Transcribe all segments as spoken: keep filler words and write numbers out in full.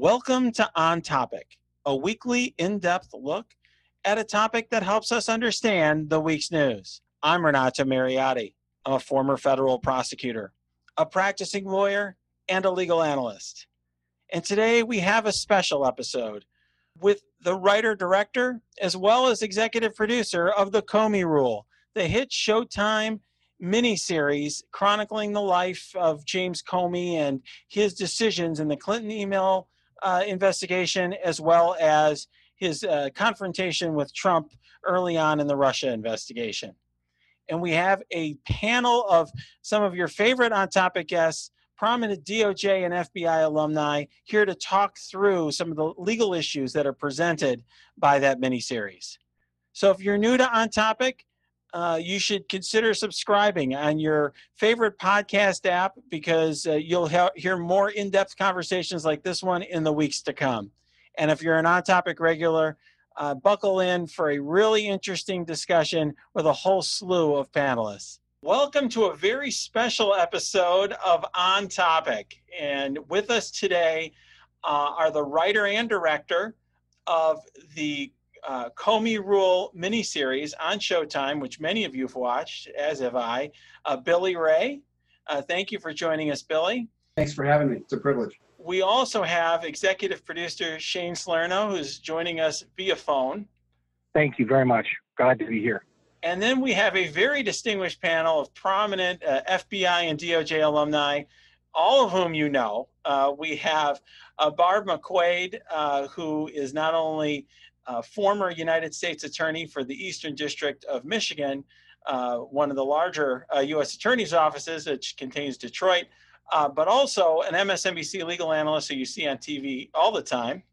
Welcome to On Topic, a weekly in-depth look at a topic that helps us understand the week's news. I'm Renato Mariotti. I'm a former federal prosecutor, a practicing lawyer, and a legal analyst. And today we have a special episode with the writer-director as well as executive producer of The Comey Rule, the hit Showtime miniseries chronicling the life of James Comey and his decisions in the Clinton email uh, investigation, as well as his uh, confrontation with Trump early on in the Russia investigation. And we have a panel of some of your favorite On Topic guests, prominent D O J and F B I alumni, here to talk through some of the legal issues that are presented by that miniseries. So if you're new to On Topic, uh, you should consider subscribing on your favorite podcast app because uh, you'll ha- hear more in-depth conversations like this one in the weeks to come. And if you're an On Topic regular, uh, buckle in for a really interesting discussion with a whole slew of panelists. Welcome to a very special episode of On Topic. And with us today uh, are the writer and director of the uh, Comey Rule miniseries on Showtime, which many of you have watched, as have I, uh, Billy Ray. Uh, thank you for joining us, Billy. Thanks for having me. It's a privilege. We also have executive producer Shane Salerno, who's joining us via phone. Thank you very much. Glad to be here. And then we have a very distinguished panel of prominent uh, F B I and D O J alumni, all of whom you know. Uh, we have uh, Barb McQuaid, uh, who is not only a former United States Attorney for the Eastern District of Michigan, uh, one of the larger uh, U S Attorney's offices, which contains Detroit, uh, but also an M S N B C legal analyst who you see on T V all the time.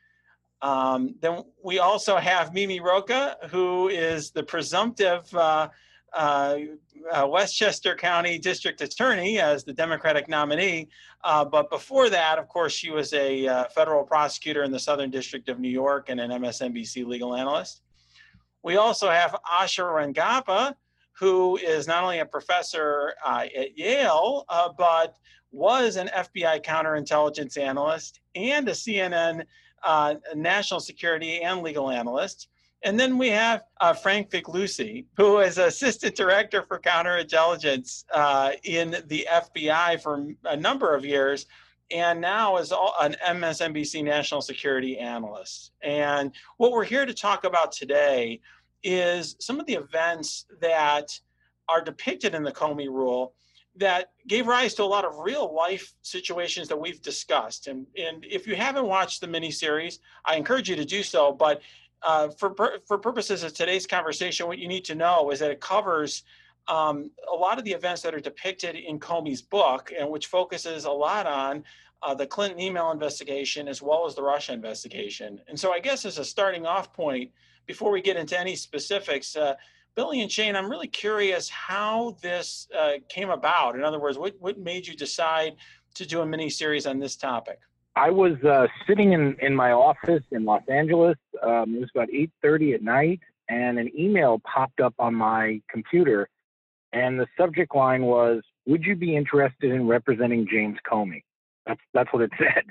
Um, then we also have Mimi Rocah, who is the presumptive uh, uh, uh, Westchester County District Attorney as the Democratic nominee. Uh, but before that, of course, she was a uh, federal prosecutor in the Southern District of New York and an M S N B C legal analyst. We also have Asha Rangappa, who is not only a professor uh, at Yale, uh, but was an F B I counterintelligence analyst and a C N N Uh, national security and legal analyst. And then we have uh, Frank Figliuzzi, who is assistant director for counterintelligence uh, in the F B I for a number of years, and now is all, an M S N B C national security analyst. And what we're here to talk about today is some of the events that are depicted in the Comey Rule that gave rise to a lot of real life situations that we've discussed. And, and if you haven't watched the miniseries, I encourage you to do so. But uh, for, for purposes of today's conversation, what you need to know is that it covers um, a lot of the events that are depicted in Comey's book, and which focuses a lot on uh, the Clinton email investigation as well as the Russia investigation. And so I guess as a starting off point, before we get into any specifics, uh, Billy and Shane, I'm really curious how this uh, came about. In other words, what, what made you decide to do a mini-series on this topic? I was uh, sitting in, in my office in Los Angeles. Um, it was about eight thirty at night, and an email popped up on my computer, and the subject line was, "Would you be interested in representing James Comey?" That's, that's what it said.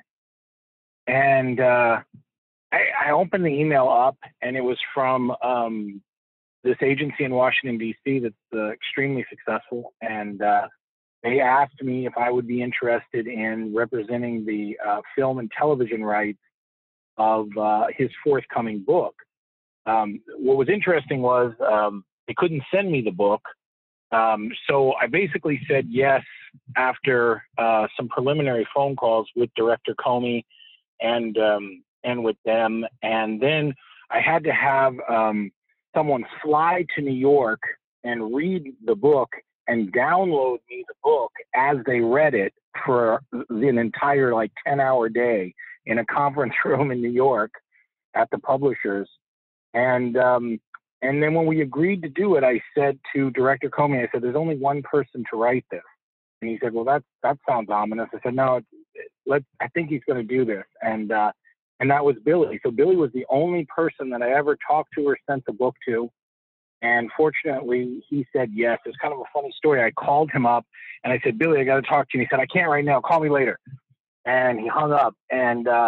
And uh, I, I opened the email up, and it was from um, this agency in Washington, D C that's uh, extremely successful. And uh, they asked me if I would be interested in representing the uh, film and television rights of uh, his forthcoming book. Um, what was interesting was um, they couldn't send me the book. Um, so I basically said yes after uh, some preliminary phone calls with Director Comey and, um, and with them. And then I had to have um, someone fly to New York and read the book and download me the book as they read it for an entire like ten hour day in a conference room in New York at the publishers. And, um, and then when we agreed to do it, I said to Director Comey, I said, "There's only one person to write this." And he said, "Well, that, that sounds ominous." I said, "No, let's, I think he's going to do this." And, uh, And that was Billy. So Billy was the only person that I ever talked to or sent the book to. And fortunately, he said yes. It's kind of a funny story. I called him up and I said, "Billy, I got to talk to you." And he said, "I can't right now. Call me later." And he hung up. And uh,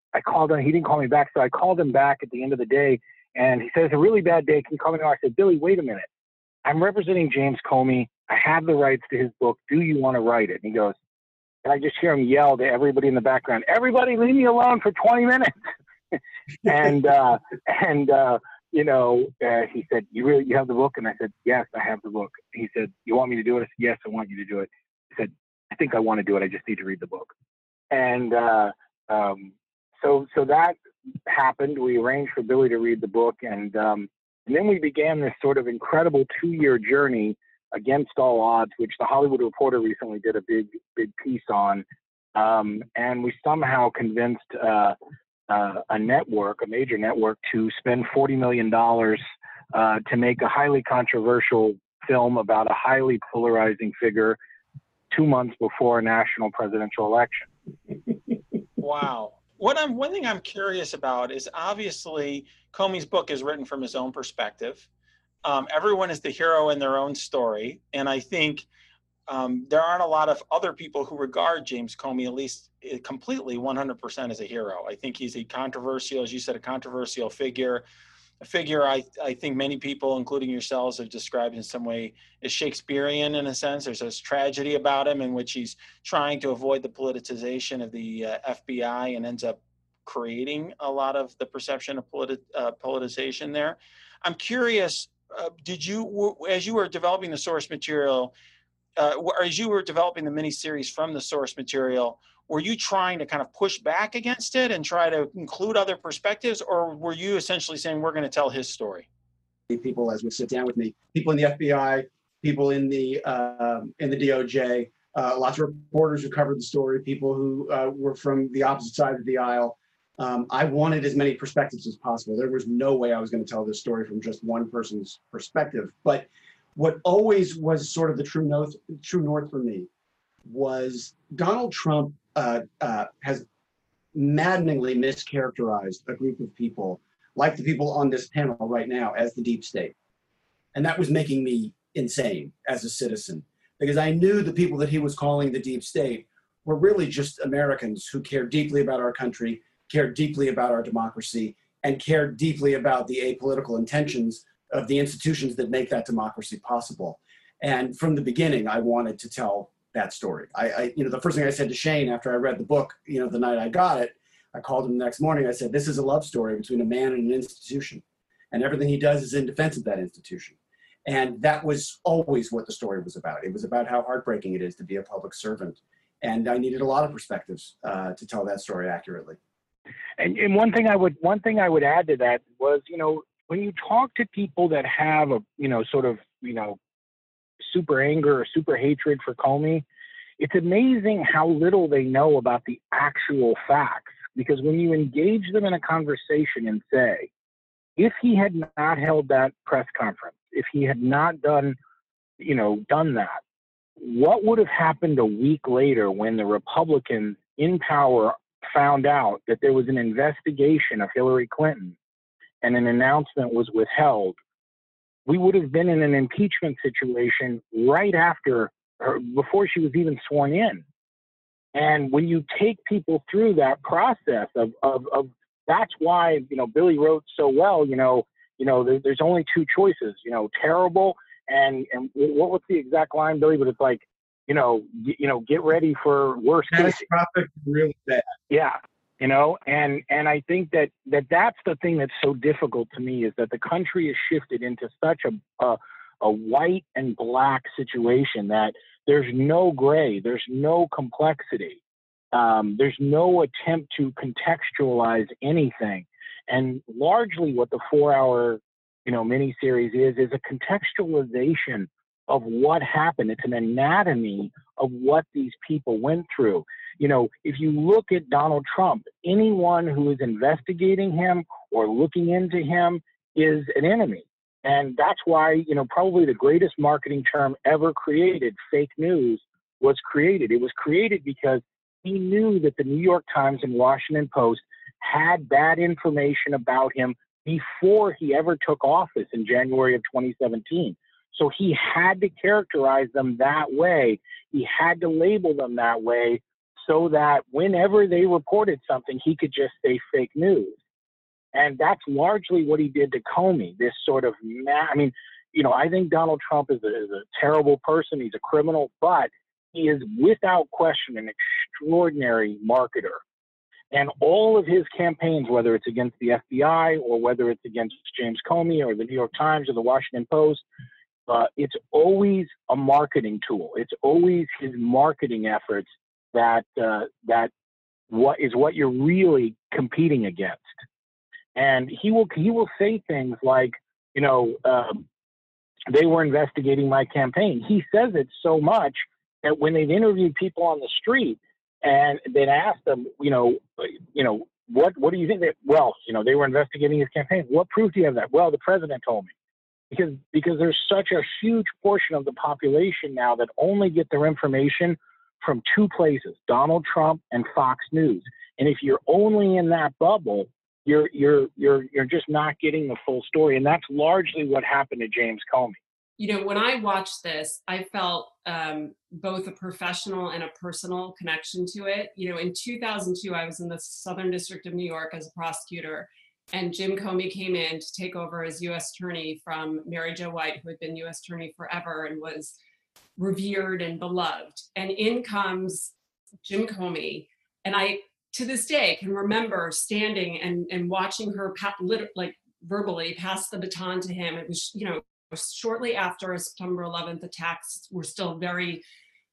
I called him. He didn't call me back. So I called him back at the end of the day. And he said, it's a really bad day. Can you call me tomorrow? I said, Billy, wait a minute. I'm representing James Comey. I have the rights to his book. Do you want to write it? And he goes, and I just hear him yell to everybody in the background, everybody leave me alone for twenty minutes. and, uh, and, uh, you know, uh, he said, you really, you have the book? And I said, yes, I have the book. He said, you want me to do it? I said, yes, I want you to do it. He said, I think I want to do it. I just need to read the book. And, uh, um, so, so that happened. We arranged for Billy to read the book. And, um, and then we began this sort of incredible two year journey against all odds, which the Hollywood Reporter recently did a big, big piece on. Um, and we somehow convinced, uh, Uh, a network, a major network, to spend forty million dollars uh, to make a highly controversial film about a highly polarizing figure two months before a national presidential election. Wow. What I'm, one thing I'm curious about is obviously Comey's book is written from his own perspective. Um, everyone is the hero in their own story. And I think Um, there aren't a lot of other people who regard James Comey, at least completely one hundred percent as a hero. I think he's a controversial, as you said, a controversial figure, a figure I, I think many people, including yourselves, have described in some way as Shakespearean in a sense. There's this tragedy about him in which he's trying to avoid the politicization of the uh, F B I and ends up creating a lot of the perception of politi- uh, politicization there. I'm curious, uh, did you, as you were developing the source material, Uh, as you were developing the miniseries from the source material, were you trying to kind of push back against it and try to include other perspectives, or were you essentially saying we're going to tell his story? People, as would sit down with me, people in the F B I, people in the uh, in the D O J, uh, lots of reporters who covered the story, people who uh, were from the opposite side of the aisle. Um, I wanted as many perspectives as possible. There was no way I was going to tell this story from just one person's perspective. But what always was sort of the true north, true north for me was Donald Trump uh, uh, has maddeningly mischaracterized a group of people, like the people on this panel right now, as the deep state. And that was making me insane as a citizen, because I knew the people that he was calling the deep state were really just Americans who cared deeply about our country, cared deeply about our democracy, and cared deeply about the apolitical intentions of the institutions that make that democracy possible. And from the beginning, I wanted to tell that story. I, I, you know, the first thing I said to Shane after I read the book, you know, the night I got it, I called him the next morning. I said, this is a love story between a man and an institution. And everything he does is in defense of that institution. And that was always what the story was about. It was about how heartbreaking it is to be a public servant. And I needed a lot of perspectives uh, to tell that story accurately. And, and one thing I would, one thing I would add to that was, you know, when you talk to people that have a, you know, sort of, you know, super anger or super hatred for Comey, it's amazing how little they know about the actual facts. Because when you engage them in a conversation and say, if he had not held that press conference, if he had not done, you know, done that, what would have happened a week later when the Republicans in power found out that there was an investigation of Hillary Clinton and an announcement was withheld? We would have been in an impeachment situation right after, or before she was even sworn in. And when you take people through that process of, of, of that's why, you know, Billy wrote so well, you know, you know, there, there's only two choices, you know, terrible and, and what was the exact line, Billy? But it's like, you know, y- you know, get ready for worst case. Catastrophic, really bad. Yeah. You know, and, and I think that, that that's the thing that's so difficult to me, is that the country has shifted into such a, a, a white and black situation that there's no gray, there's no complexity. Um, there's no attempt to contextualize anything. And largely what the four hour, you know, miniseries is, is a contextualization of what happened. It's an anatomy of what these people went through. You know, if you look at Donald Trump, anyone who is investigating him or looking into him is an enemy. And that's why, you know, probably the greatest marketing term ever created, fake news, was created. It was created because he knew that the New York Times and Washington Post had bad information about him before he ever took office in January of twenty seventeen. So he had to characterize them that way. He had to label them that way so that whenever they reported something, he could just say fake news. And that's largely what he did to Comey, this sort of, ma- I mean, you know, I think Donald Trump is a, is a terrible person. He's a criminal, but he is without question an extraordinary marketer. And all of his campaigns, whether it's against the F B I or whether it's against James Comey or the New York Times or the Washington Post, uh, it's always a marketing tool. It's always his marketing efforts that uh, that what is what you're really competing against. And he will he will say things like, you know, um, they were investigating my campaign. He says it so much that when they've interviewed people on the street and they'd ask them, you know, you know, what what do you think? That, well, you know, they were investigating his campaign. What proof do you have that? Well, the president told me. Because because there's such a huge portion of the population now that only get their information from two places, Donald Trump and Fox News. And if you're only in that bubble, you're you're you're you're just not getting the full story. And that's largely what happened to James Comey. You know, when I watched this, I felt um, both a professional and a personal connection to it. You know, in two thousand two, I was in the Southern District of New York as a prosecutor, and Jim Comey came in to take over as U S attorney from Mary Jo White, who had been U S attorney forever and was revered and beloved. And in comes Jim Comey, and I, to this day, can remember standing and, and watching her pa- lit- like verbally pass the baton to him. It was, you know, shortly after September eleventh attacks were still very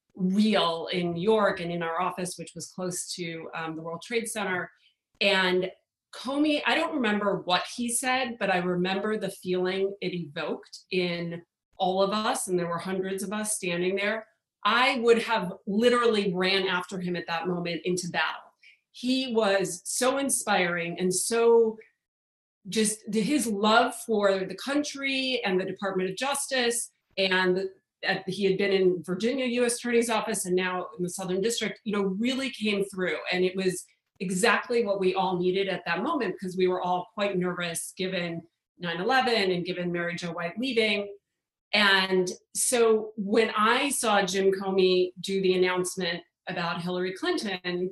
real in New York and in our office, which was close to um, the World Trade Center. And Comey, I don't remember what he said, but I remember the feeling it evoked in all of us, and there were hundreds of us standing there. I would have literally ran after him at that moment into battle. He was so inspiring and so just his love for the country and the Department of Justice, and uh, he had been in Virginia U S Attorney's Office and now in the Southern District, you know, really came through. And it was exactly what we all needed at that moment, because we were all quite nervous given nine eleven and given Mary Jo White leaving. And so when I saw Jim Comey do the announcement about Hillary Clinton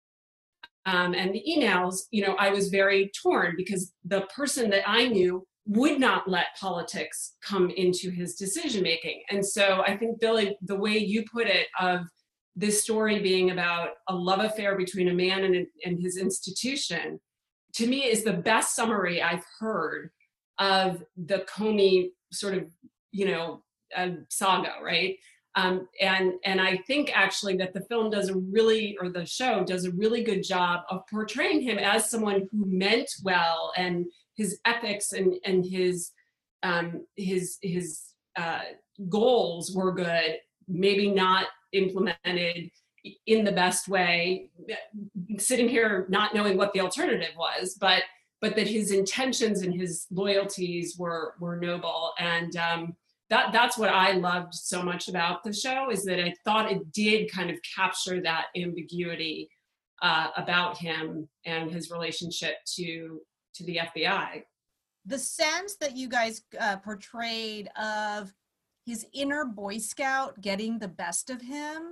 um, and the emails, you know, I was very torn, because the person that I knew would not let politics come into his decision making. And so I think, Billy, the way you put it, of this story being about a love affair between a man and, and his institution, to me is the best summary I've heard of the Comey sort of, you know, uh, saga, right? Um, and and I think actually that the film does a really, or the show does a really good job of portraying him as someone who meant well, and his ethics and and his um, his his uh, goals were good, maybe not implemented in the best way, sitting here not knowing what the alternative was, but but that his intentions and his loyalties were were noble. And um, that that's what I loved so much about the show, is that I thought it did kind of capture that ambiguity uh, about him and his relationship to to the F B I. The sense that you guys uh, portrayed of his inner Boy Scout getting the best of him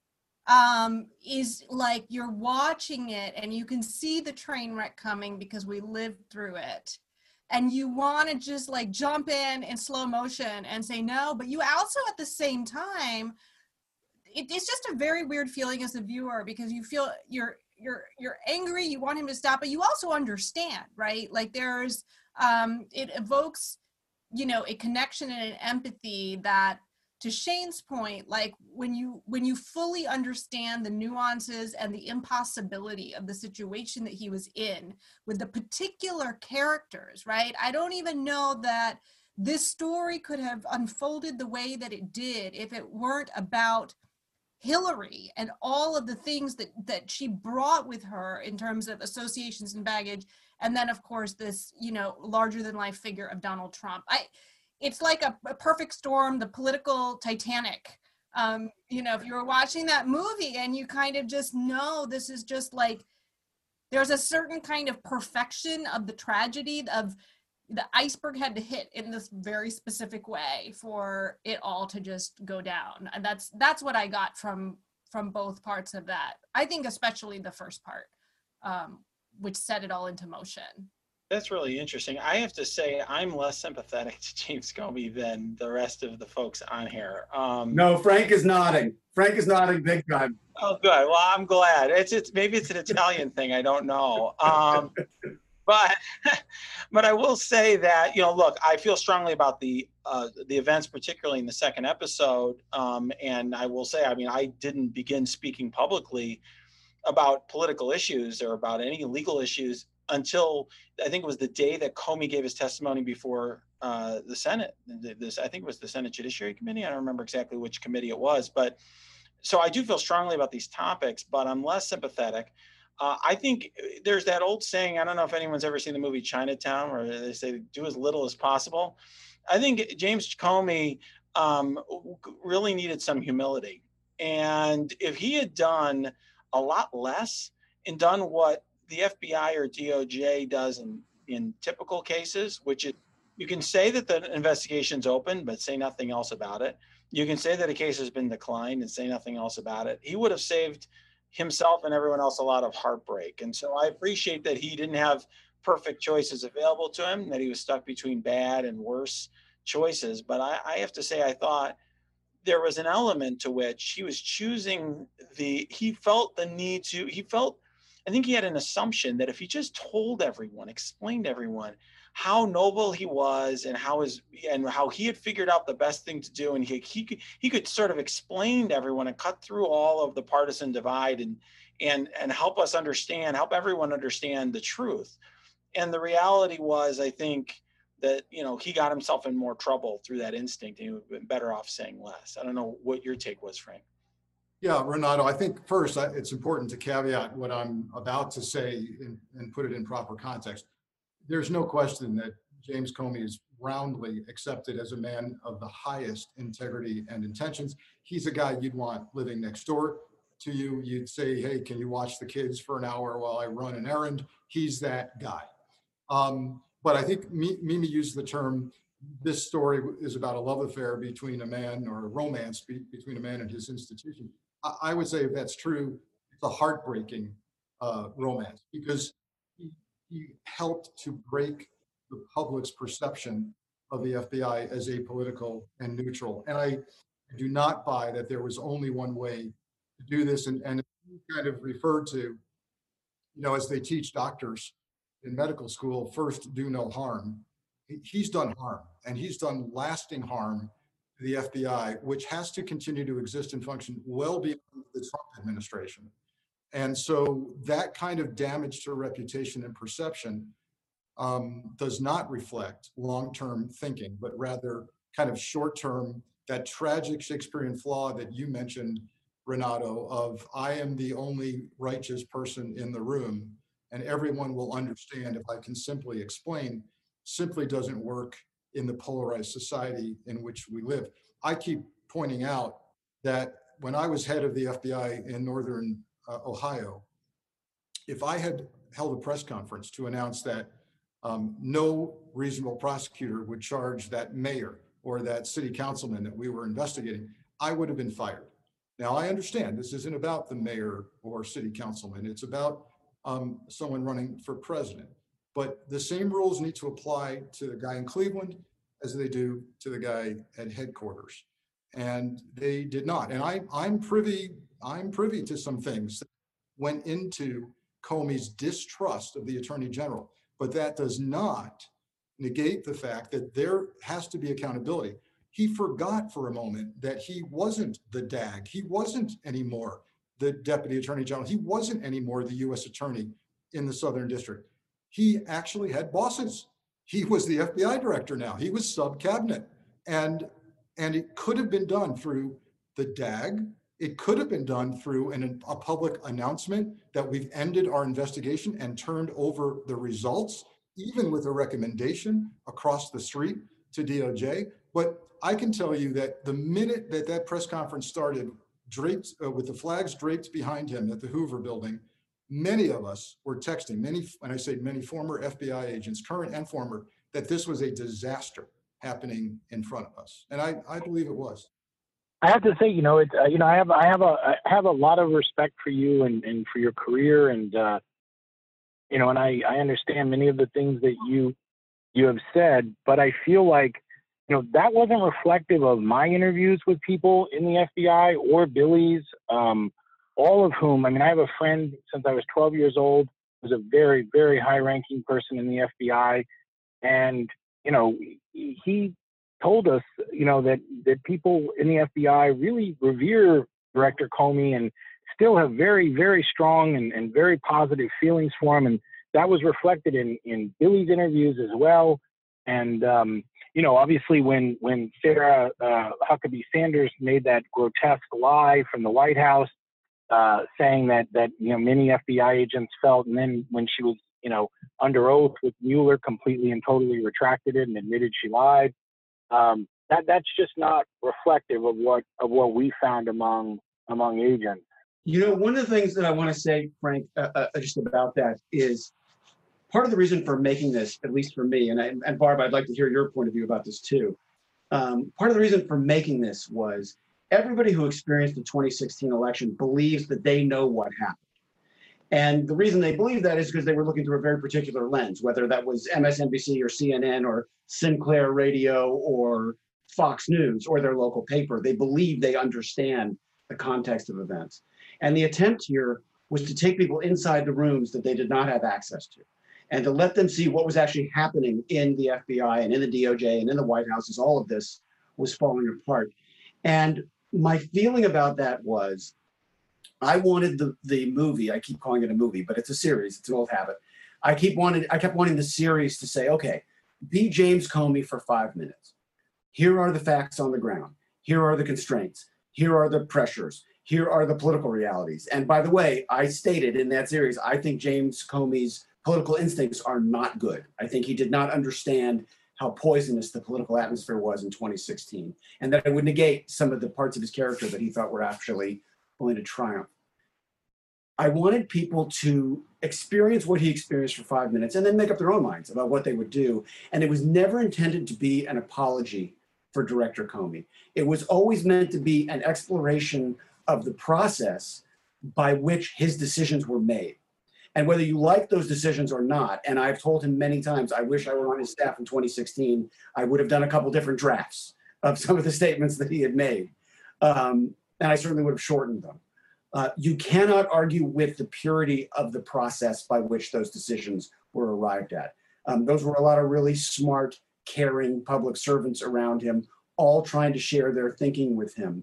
um, is like, you're watching it and you can see the train wreck coming because we lived through it. And you want to just like jump in in slow motion and say no, but you also at the same time, it, it's just a very weird feeling as a viewer, because you feel you're you're you're angry, you want him to stop, but you also understand, right? Like there's um, it evokes, you know, a connection and an empathy that, to Shane's point, like when you when you fully understand the nuances and the impossibility of the situation that he was in with the particular characters, right? I don't even know that this story could have unfolded the way that it did if it weren't about Hillary and all of the things that that she brought with her in terms of associations and baggage, and then of course this, you know, larger than life figure of Donald Trump. I it's like a, a perfect storm, the political Titanic. Um, you know, if you were watching that movie and you kind of just know this is just like, there's a certain kind of perfection of the tragedy, of the iceberg had to hit in this very specific way for it all to just go down. And that's that's what I got from from both parts of that. I think especially the first part, um, which set it all into motion. That's really interesting. I have to say, I'm less sympathetic to James Comey than the rest of the folks on here. Um, No, Frank is nodding. Frank is nodding big time. Oh, good. Well, I'm glad. It's it's maybe it's an Italian thing. I don't know. Um, but but I will say that, you know, look, I feel strongly about the uh, the events, particularly in the second episode. Um, and I will say, I mean, I didn't begin speaking publicly about political issues or about any legal issues until I think it was the day that Comey gave his testimony before uh, the Senate. This, I think it was the Senate Judiciary Committee. I don't remember exactly which committee it was, but so I do feel strongly about these topics, but I'm less sympathetic. Uh, I think there's that old saying, I don't know if anyone's ever seen the movie Chinatown, where they say, do as little as possible. I think James Comey um, really needed some humility. And if he had done a lot less and done what the F B I or D O J does in, in typical cases, which is you can say that the investigation's open, but say nothing else about it. You can say that a case has been declined and say nothing else about it. He would have saved himself and everyone else a lot of heartbreak. And so I appreciate that he didn't have perfect choices available to him, that he was stuck between bad and worse choices. But I, I have to say, I thought there was an element to which he was choosing the, he felt the need to, he felt, I think he had an assumption that if he just told everyone, explained to everyone how noble he was and how his and how he had figured out the best thing to do, and he he could he could sort of explain to everyone and cut through all of the partisan divide and and and help us understand, help everyone understand the truth. And the reality was, I think that you know he got himself in more trouble through that instinct, and he would have been better off saying less. I don't know what your take was, Frank. Yeah, Renato, I think first it's important to caveat what I'm about to say and, and put it in proper context. There's no question that James Comey is roundly accepted as a man of the highest integrity and intentions. He's a guy you'd want living next door to you. You'd say, hey, can you watch the kids for an hour while I run an errand? He's that guy. Um, but I think Mimi used the term, this story is about a love affair between a man, or a romance be, between a man and his institution. I, I would say if that's true, it's a heartbreaking uh, romance, because he, he helped to break the public's perception of the F B I as apolitical and neutral. And I do not buy that there was only one way to do this. And, and kind of referred to, you know, as they teach doctors in medical school, first do no harm. He's done harm, and he's done lasting harm to the F B I, which has to continue to exist and function well beyond the Trump administration. And so that kind of damage to reputation and perception um, does not reflect long-term thinking, but rather kind of short-term, that tragic Shakespearean flaw that you mentioned, Renato, of I am the only righteous person in the room, and everyone will understand if I can simply explain, simply doesn't work in the polarized society in which we live. I keep pointing out that when I was head of the F B I in Northern uh, Ohio, if I had held a press conference to announce that um, no reasonable prosecutor would charge that mayor or that city councilman that we were investigating, I would have been fired. Now, I understand this isn't about the mayor or city councilman. It's about um, someone running for president. But the same rules need to apply to the guy in Cleveland as they do to the guy at headquarters. And they did not. And I, I'm privy, I'm privy to some things that went into Comey's distrust of the Attorney General. But that does not negate the fact that there has to be accountability. He forgot for a moment that he wasn't the D A G. He wasn't anymore the Deputy Attorney General. He wasn't anymore the U S Attorney in the Southern District. He actually had bosses. He was the F B I director now. He was sub-cabinet. And, and it could have been done through the D A G. It could have been done through an, a public announcement that we've ended our investigation and turned over the results, even with a recommendation across the street to D O J. But I can tell you that the minute that that press conference started, draped uh, with the flags draped behind him at the Hoover building, many of us were texting, many, when I say many former F B I agents, current and former, that this was a disaster happening in front of us. And I, I believe it was. I have to say, you know, it's uh, you know, I have I have a I have a lot of respect for you and, and for your career, and uh, you know, and I, I understand many of the things that you you have said, but I feel like, you know, that wasn't reflective of my interviews with people in the F B I or Billy's, um, all of whom, I mean, I have a friend since I was twelve years old, who's a very, very high-ranking person in the F B I, and you know, he told us, you know, that that people in the F B I really revere Director Comey and still have very, very strong and, and very positive feelings for him. And that was reflected in, in Billy's interviews as well. And, um, you know, obviously when, when Sarah uh, Huckabee Sanders made that grotesque lie from the White House, uh, saying that, that, you know, many F B I agents felt, and then when she was, you know, under oath with Mueller, completely and totally retracted it and admitted she lied. Um, that that's just not reflective of what of what we found among among agents. You know, one of the things that I want to say, Frank, uh, uh, just about that is part of the reason for making this, at least for me, and I, and Barb, I'd like to hear your point of view about this too. Um, part of the reason for making this was everybody who experienced the twenty sixteen election believes that they know what happened. And the reason they believe that is because they were looking through a very particular lens, whether that was M S N B C or C N N or Sinclair Radio or Fox News or their local paper. They believe they understand the context of events. And the attempt here was to take people inside the rooms that they did not have access to and to let them see what was actually happening in the F B I and in the D O J and in the White House as all of this was falling apart. And my feeling about that was, I wanted the, the movie, I keep calling it a movie, but it's a series, it's an old habit. I keep wanted, I kept wanting the series to say, okay, be James Comey for five minutes. Here are the facts on the ground. Here are the constraints. Here are the pressures. Here are the political realities. And by the way, I stated in that series, I think James Comey's political instincts are not good. I think he did not understand how poisonous the political atmosphere was in twenty sixteen, and that it would negate some of the parts of his character that he thought were actually going to triumph. I wanted people to experience what he experienced for five minutes and then make up their own minds about what they would do. And it was never intended to be an apology for Director Comey. It was always meant to be an exploration of the process by which his decisions were made. And whether you like those decisions or not, and I've told him many times, I wish I were on his staff in twenty sixteen, I would have done a couple different drafts of some of the statements that he had made. Um, and I certainly would have shortened them. Uh, you cannot argue with the purity of the process by which those decisions were arrived at. Um, those were a lot of really smart, caring public servants around him, all trying to share their thinking with him.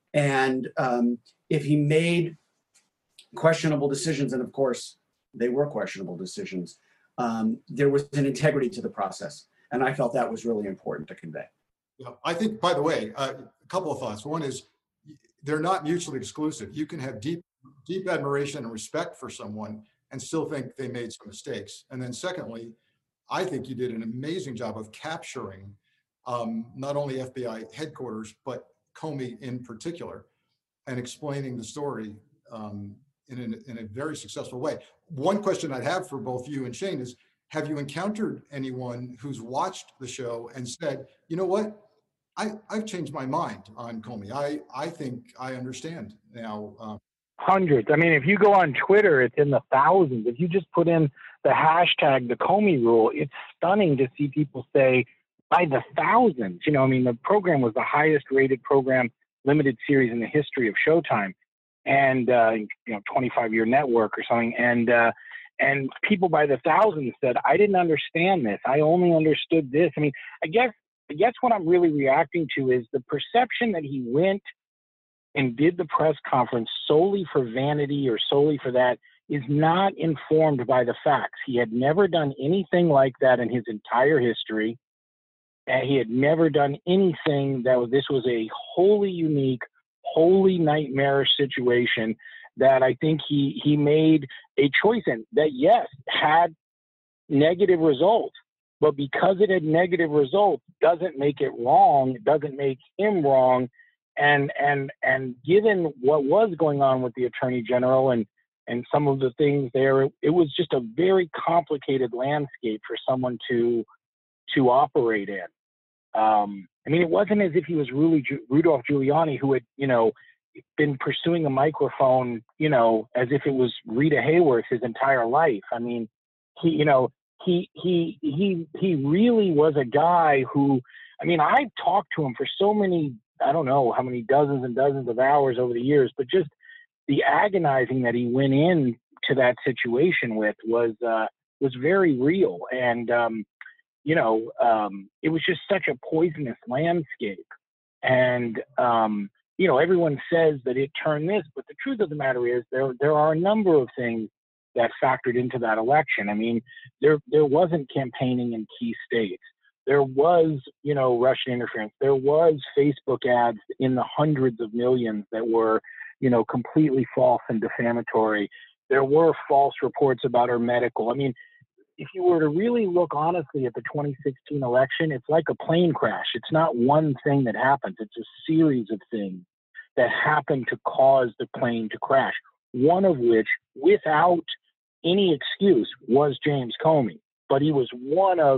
And um, if he made questionable decisions, and of course, they were questionable decisions, um, there was an integrity to the process. And I felt that was really important to convey. Yeah, I think, by the way, uh, a couple of thoughts. One is, they're not mutually exclusive. You can have deep, deep admiration and respect for someone and still think they made some mistakes. And then secondly, I think you did an amazing job of capturing um, not only F B I headquarters, but Comey in particular, and explaining the story um, in, a, in a very successful way. One question I'd have for both you and Shane is, have you encountered anyone who's watched the show and said, you know what? I, I've changed my mind on Comey. I, I think I understand now. Um, Hundreds. I mean, if you go on Twitter, it's in the thousands. If you just put in the hashtag, the Comey rule, it's stunning to see people say by the thousands. You know, I mean, the program was the highest rated program, limited series in the history of Showtime, and, uh, you know, twenty-five year network or something. And, uh, and people by the thousands said, I didn't understand this. I only understood this. I mean, I guess, I guess what I'm really reacting to is the perception that he went and did the press conference solely for vanity or solely for that is not informed by the facts. He had never done anything like that in his entire history. And he had never done anything that was, this was a wholly unique, wholly nightmarish situation that I think he, he made a choice in that, yes, had negative results. But because it had negative results doesn't make it wrong, it doesn't make him wrong. And and and given what was going on with the Attorney General and, and some of the things there, it was just a very complicated landscape for someone to to operate in. Um, I mean, it wasn't as if he was really Ju- Rudolph Giuliani, who had, you know, been pursuing a microphone, you know, as if it was Rita Hayworth his entire life. I mean, he, you know, he he he he really was a guy who, I mean, I talked to him for so many, I don't know how many dozens and dozens of hours over the years, but just the agonizing that he went in to that situation with was uh, was very real, and um, you know, um, it was just such a poisonous landscape, and um, you know, everyone says that it turned this, but the truth of the matter is there there are a number of things that factored into that election. I mean, there there wasn't campaigning in key states. There was, you know, Russian interference. There was Facebook ads in the hundreds of millions that were, you know, completely false and defamatory. There were false reports about her medical. I mean, if you were to really look honestly at the twenty sixteen election, it's like a plane crash. It's not one thing that happens. It's a series of things that happened to cause the plane to crash. One of which, without any excuse, was James Comey. But he was one of,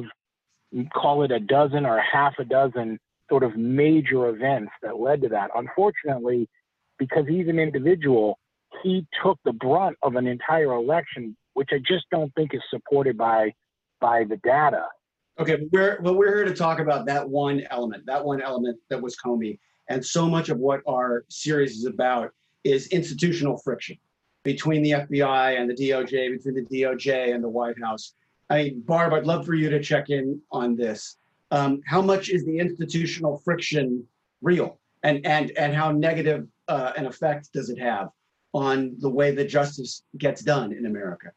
call it a dozen or half a dozen sort of major events that led to that. Unfortunately, because he's an individual, he took the brunt of an entire election, which I just don't think is supported by by the data. Okay, but we're well, we're here to talk about that one element, that one element that was Comey, and so much of what our series is about is institutional friction between the F B I and the D O J, between the D O J and the White House. I mean, Barb, I'd love for you to check in on this. Um, how much is the institutional friction real, and and and how negative uh, an effect does it have on the way that justice gets done in America?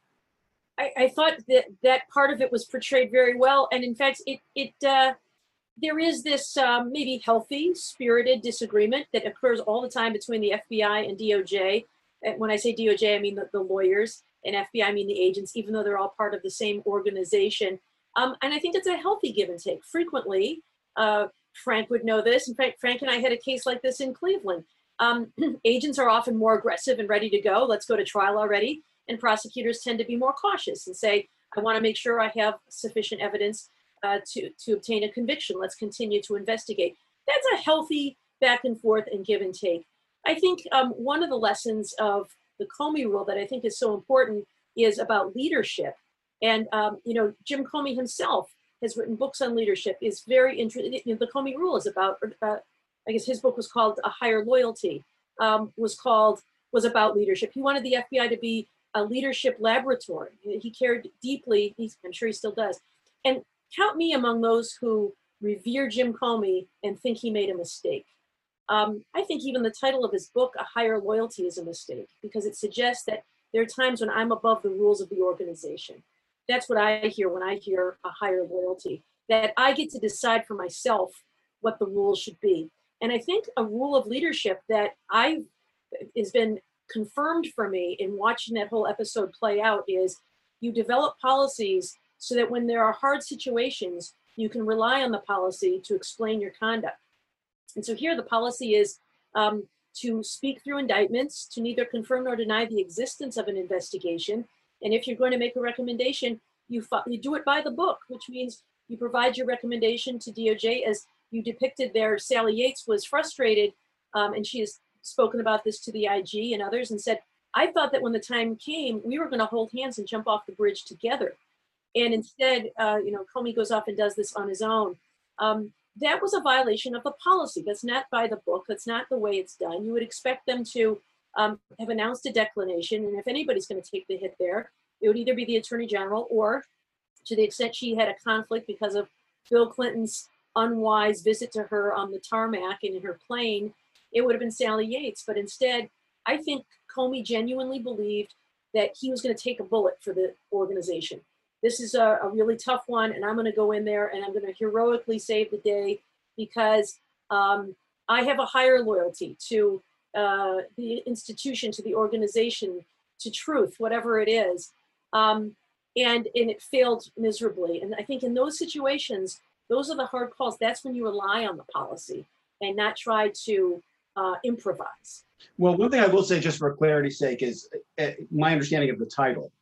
I, I thought that that part of it was portrayed very well, and in fact, it it uh, there is this um, maybe healthy, spirited disagreement that occurs all the time between the F B I and D O J. And when I say D O J, I mean the, the lawyers, and F B I, I mean the agents, even though they're all part of the same organization. Um, and I think it's a healthy give and take. Frequently, uh, Frank would know this. In fact, Frank and I had a case like this in Cleveland. Um, agents are often more aggressive and ready to go. Let's go to trial already. And prosecutors tend to be more cautious and say, I want to make sure I have sufficient evidence uh, to, to obtain a conviction. Let's continue to investigate. That's a healthy back and forth and give and take. I think um, one of the lessons of the Comey rule that I think is so important is about leadership. And, um, you know, Jim Comey himself has written books on leadership, is very interested. You know, the Comey rule is about, uh, I guess his book was called A Higher Loyalty, um, was called, was about leadership. He wanted the F B I to be a leadership laboratory. He cared deeply, he's, I'm sure he still does. And count me among those who revere Jim Comey and think he made a mistake. Um, I think even the title of his book, A Higher Loyalty, is a mistake because it suggests that there are times when I'm above the rules of the organization. That's what I hear when I hear a higher loyalty, that I get to decide for myself what the rules should be. And I think a rule of leadership that I've has been confirmed for me in watching that whole episode play out is you develop policies so that when there are hard situations, you can rely on the policy to explain your conduct. And so here the policy is um, to speak through indictments, to neither confirm nor deny the existence of an investigation. And if you're going to make a recommendation, you, you do it by the book, which means you provide your recommendation to D O J as you depicted there. Sally Yates was frustrated, um, and she has spoken about this to the I G and others and said, I thought that when the time came, we were going to hold hands and jump off the bridge together. And instead, uh, you know, Comey goes off and does this on his own. Um, that was a violation of the policy. That's not by the book. That's not the way it's done. You would expect them to um, have announced a declination. And if anybody's going to take the hit there, it would either be the Attorney General or, to the extent she had a conflict because of Bill Clinton's unwise visit to her on the tarmac and in her plane, it would have been Sally Yates. But instead, I think Comey genuinely believed that he was going to take a bullet for the organization. This is a, a really tough one, and I'm going to go in there and I'm going to heroically save the day because um, I have a higher loyalty to uh, the institution, to the organization, to truth, whatever it is. Um, and, and it failed miserably. And I think in those situations, those are the hard calls. That's when you rely on the policy and not try to uh, improvise. Well, one thing I will say, just for clarity's sake, is uh, my understanding of the title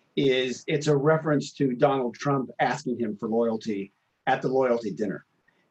is it's a reference to Donald Trump asking him for loyalty at the loyalty dinner.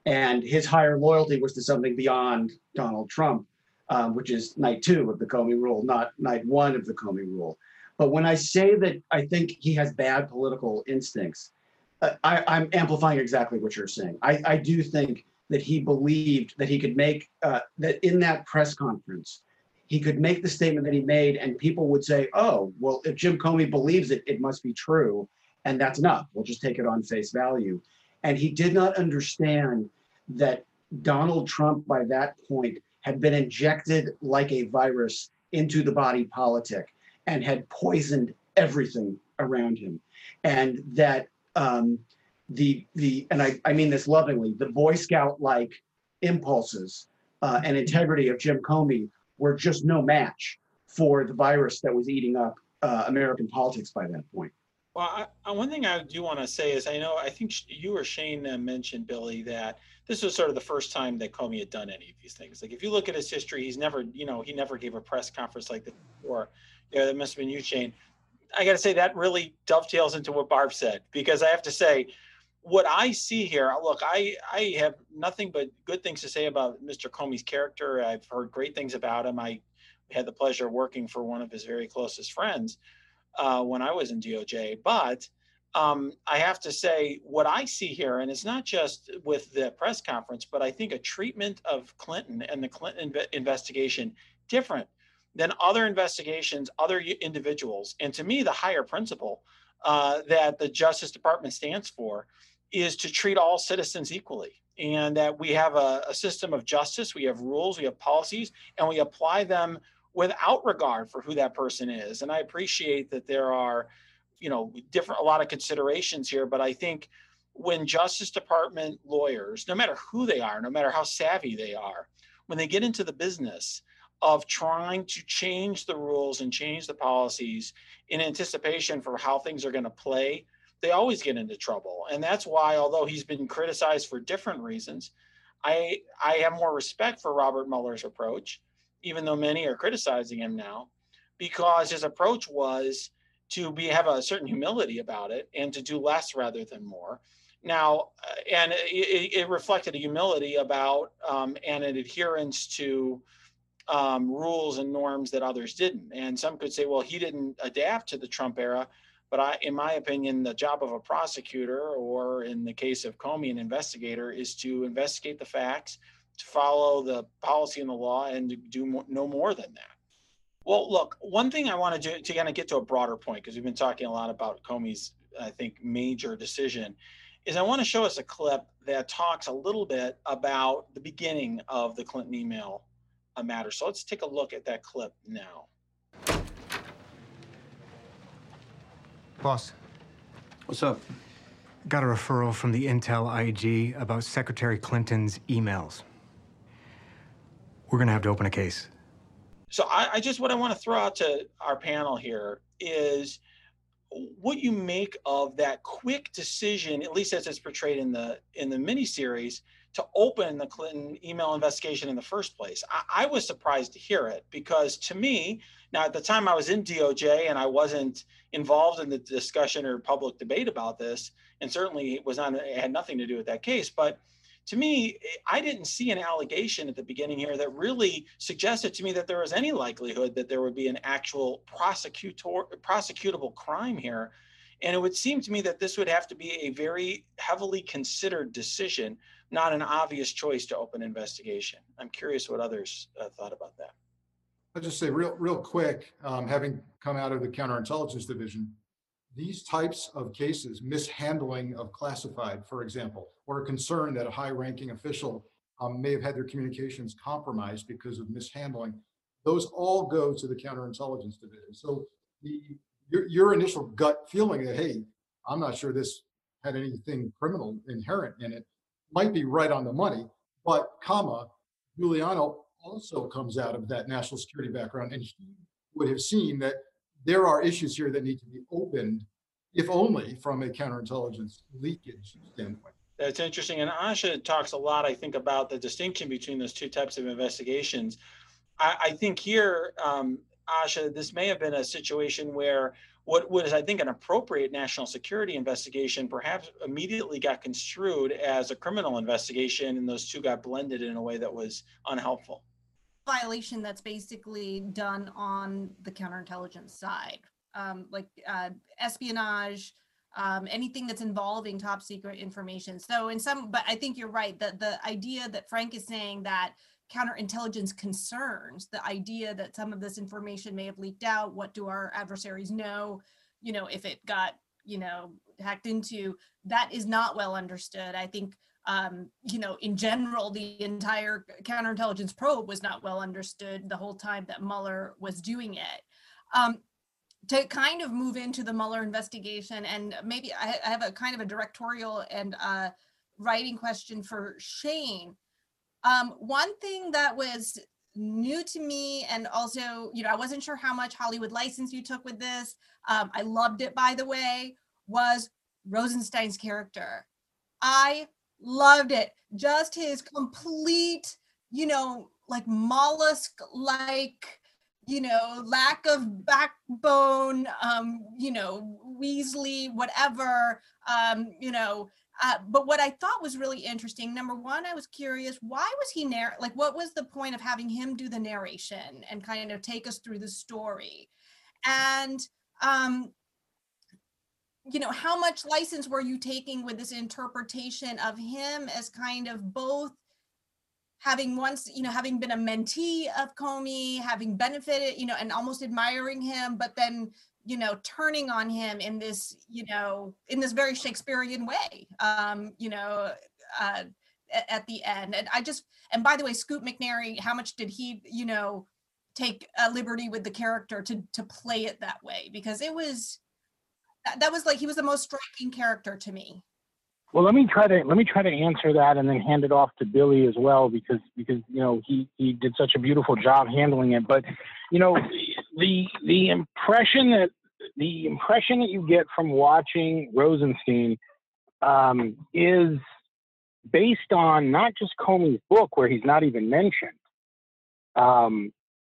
And his higher loyalty was to something beyond Donald Trump, um, which is night two of the Comey rule, not night one of the Comey rule. But when I say that I think he has bad political instincts, uh, I, I'm amplifying exactly what you're saying. I, I do think that he believed that he could make, uh, that in that press conference, he could make the statement that he made and people would say, oh, well, if Jim Comey believes it, it must be true. And that's enough. We'll just take it on face value. And he did not understand that Donald Trump, by that point, had been injected like a virus into the body politic and had poisoned everything around him. And that um, the, the and I, I mean this lovingly, the Boy Scout-like impulses uh, and integrity of Jim Comey were just no match for the virus that was eating up uh, American politics by that point. Well, I, I, one thing I do want to say is I know, I think you or Shane uh, mentioned, Billy, that this was sort of the first time that Comey had done any of these things. Like if you look at his history, he's never, you know, he never gave a press conference like this before. Yeah, that must have been you, Shane. I got to say that really dovetails into what Barb said, because I have to say, what I see here, look, I, I have nothing but good things to say about Mister Comey's character. I've heard great things about him. I had the pleasure of working for one of his very closest friends uh, when I was in D O J. But um, I have to say what I see here, and it's not just with the press conference, but I think a treatment of Clinton and the Clinton inv- investigation different than other investigations, other individuals. And to me, the higher principle uh, that the Justice Department stands for is to treat all citizens equally, and that we have a, a system of justice, we have rules, we have policies, and we apply them without regard for who that person is. And I appreciate that there are, you know, different, a lot of considerations here, but I think when Justice Department lawyers, no matter who they are, no matter how savvy they are, when they get into the business of trying to change the rules and change the policies in anticipation for how things are going to play, they always get into trouble. And that's why, although he's been criticized for different reasons, I I have more respect for Robert Mueller's approach, even though many are criticizing him now, because his approach was to be have a certain humility about it and to do less rather than more. Now, and it, it reflected a humility about um, and an adherence to um, rules and norms that others didn't. And some could say, well, he didn't adapt to the Trump era. But I, in my opinion, the job of a prosecutor, or in the case of Comey, an investigator, is to investigate the facts, to follow the policy and the law, and to do more, no more than that. Well, look, one thing I want to do to kind of get to a broader point, because we've been talking a lot about Comey's, I think, major decision, is I want to show us a clip that talks a little bit about the beginning of the Clinton email matter. So let's take a look at that clip now. Boss. What's up? Got a referral from the Intel I G about Secretary Clinton's emails. We're gonna have to open a case. So I, I just, what I want to throw out to our panel here is what you make of that quick decision, at least as it's portrayed in the in the miniseries, to open the Clinton email investigation in the first place. I, I was surprised to hear it, because to me, now at the time I was in D O J and I wasn't involved in the discussion or public debate about this, and certainly it was not, it had nothing to do with that case. But to me, I didn't see an allegation at the beginning here that really suggested to me that there was any likelihood that there would be an actual prosecutor, prosecutable crime here. And it would seem to me that this would have to be a very heavily considered decision, not an obvious choice to open investigation. I'm curious what others uh, thought about that. I'll just say real, real quick, um, having come out of the counterintelligence division, these types of cases, mishandling of classified, for example, or a concern that a high-ranking official um, may have had their communications compromised because of mishandling, those all go to the counterintelligence division. So the your, your initial gut feeling that, hey, I'm not sure this had anything criminal inherent in it, might be right on the money, but comma, Giuliano also comes out of that national security background, and he would have seen that there are issues here that need to be opened, if only from a counterintelligence leakage standpoint. That's interesting. And Asha talks a lot, I think, about the distinction between those two types of investigations. I, I think here, um, Asha, this may have been a situation where what was, I think, an appropriate national security investigation perhaps immediately got construed as a criminal investigation, and those two got blended in a way that was unhelpful. Violation that's basically done on the counterintelligence side, um, like uh, espionage, um, anything that's involving top secret information. So in some, but I think you're right that the idea that Frank is saying that counterintelligence concerns, the idea that some of this information may have leaked out, what do our adversaries know, you know, if it got, you know, hacked into, that is not well understood. I think, um, you know, in general, the entire counterintelligence probe was not well understood the whole time that Mueller was doing it. Um, to kind of move into the Mueller investigation, and maybe I, I have a kind of a directorial and uh, writing question for Shane. Um, one thing that was new to me, and also, you know, I wasn't sure how much Hollywood license you took with this. Um, I loved it, by the way, was Rosenstein's character. I loved it. Just his complete, you know, like mollusk-like, you know, lack of backbone, um, you know, Weasley, whatever, um, you know, Uh, but what I thought was really interesting, number one, I was curious, why was he narr- like, what was the point of having him do the narration and kind of take us through the story? And, um, you know, how much license were you taking with this interpretation of him as kind of both having once, you know, having been a mentee of Comey, having benefited, you know, and almost admiring him, but then, you know, turning on him in this, you know, in this very Shakespearean way, um, you know, uh, at, at the end. And I just, and by the way, Scoot McNairy, how much did he, you know, take a liberty with the character to to play it that way? Because it was, that, that was like, he was the most striking character to me. Well, let me try to let me try to answer that and then hand it off to Billy as well, because because you know he he did such a beautiful job handling it. But you know the the impression that the impression that you get from watching Rosenstein um, is based on not just Comey's book, where he's not even mentioned, um,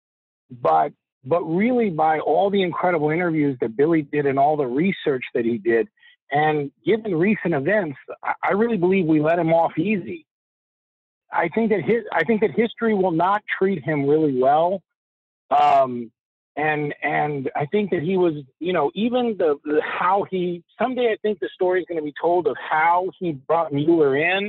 but but really by all the incredible interviews that Billy did and all the research that he did. And given recent events, I really believe we let him off easy. I think that his, I think that history will not treat him really well, um, and and I think that he was, you know, even the, the how he someday I think the story is going to be told of how he brought Mueller in,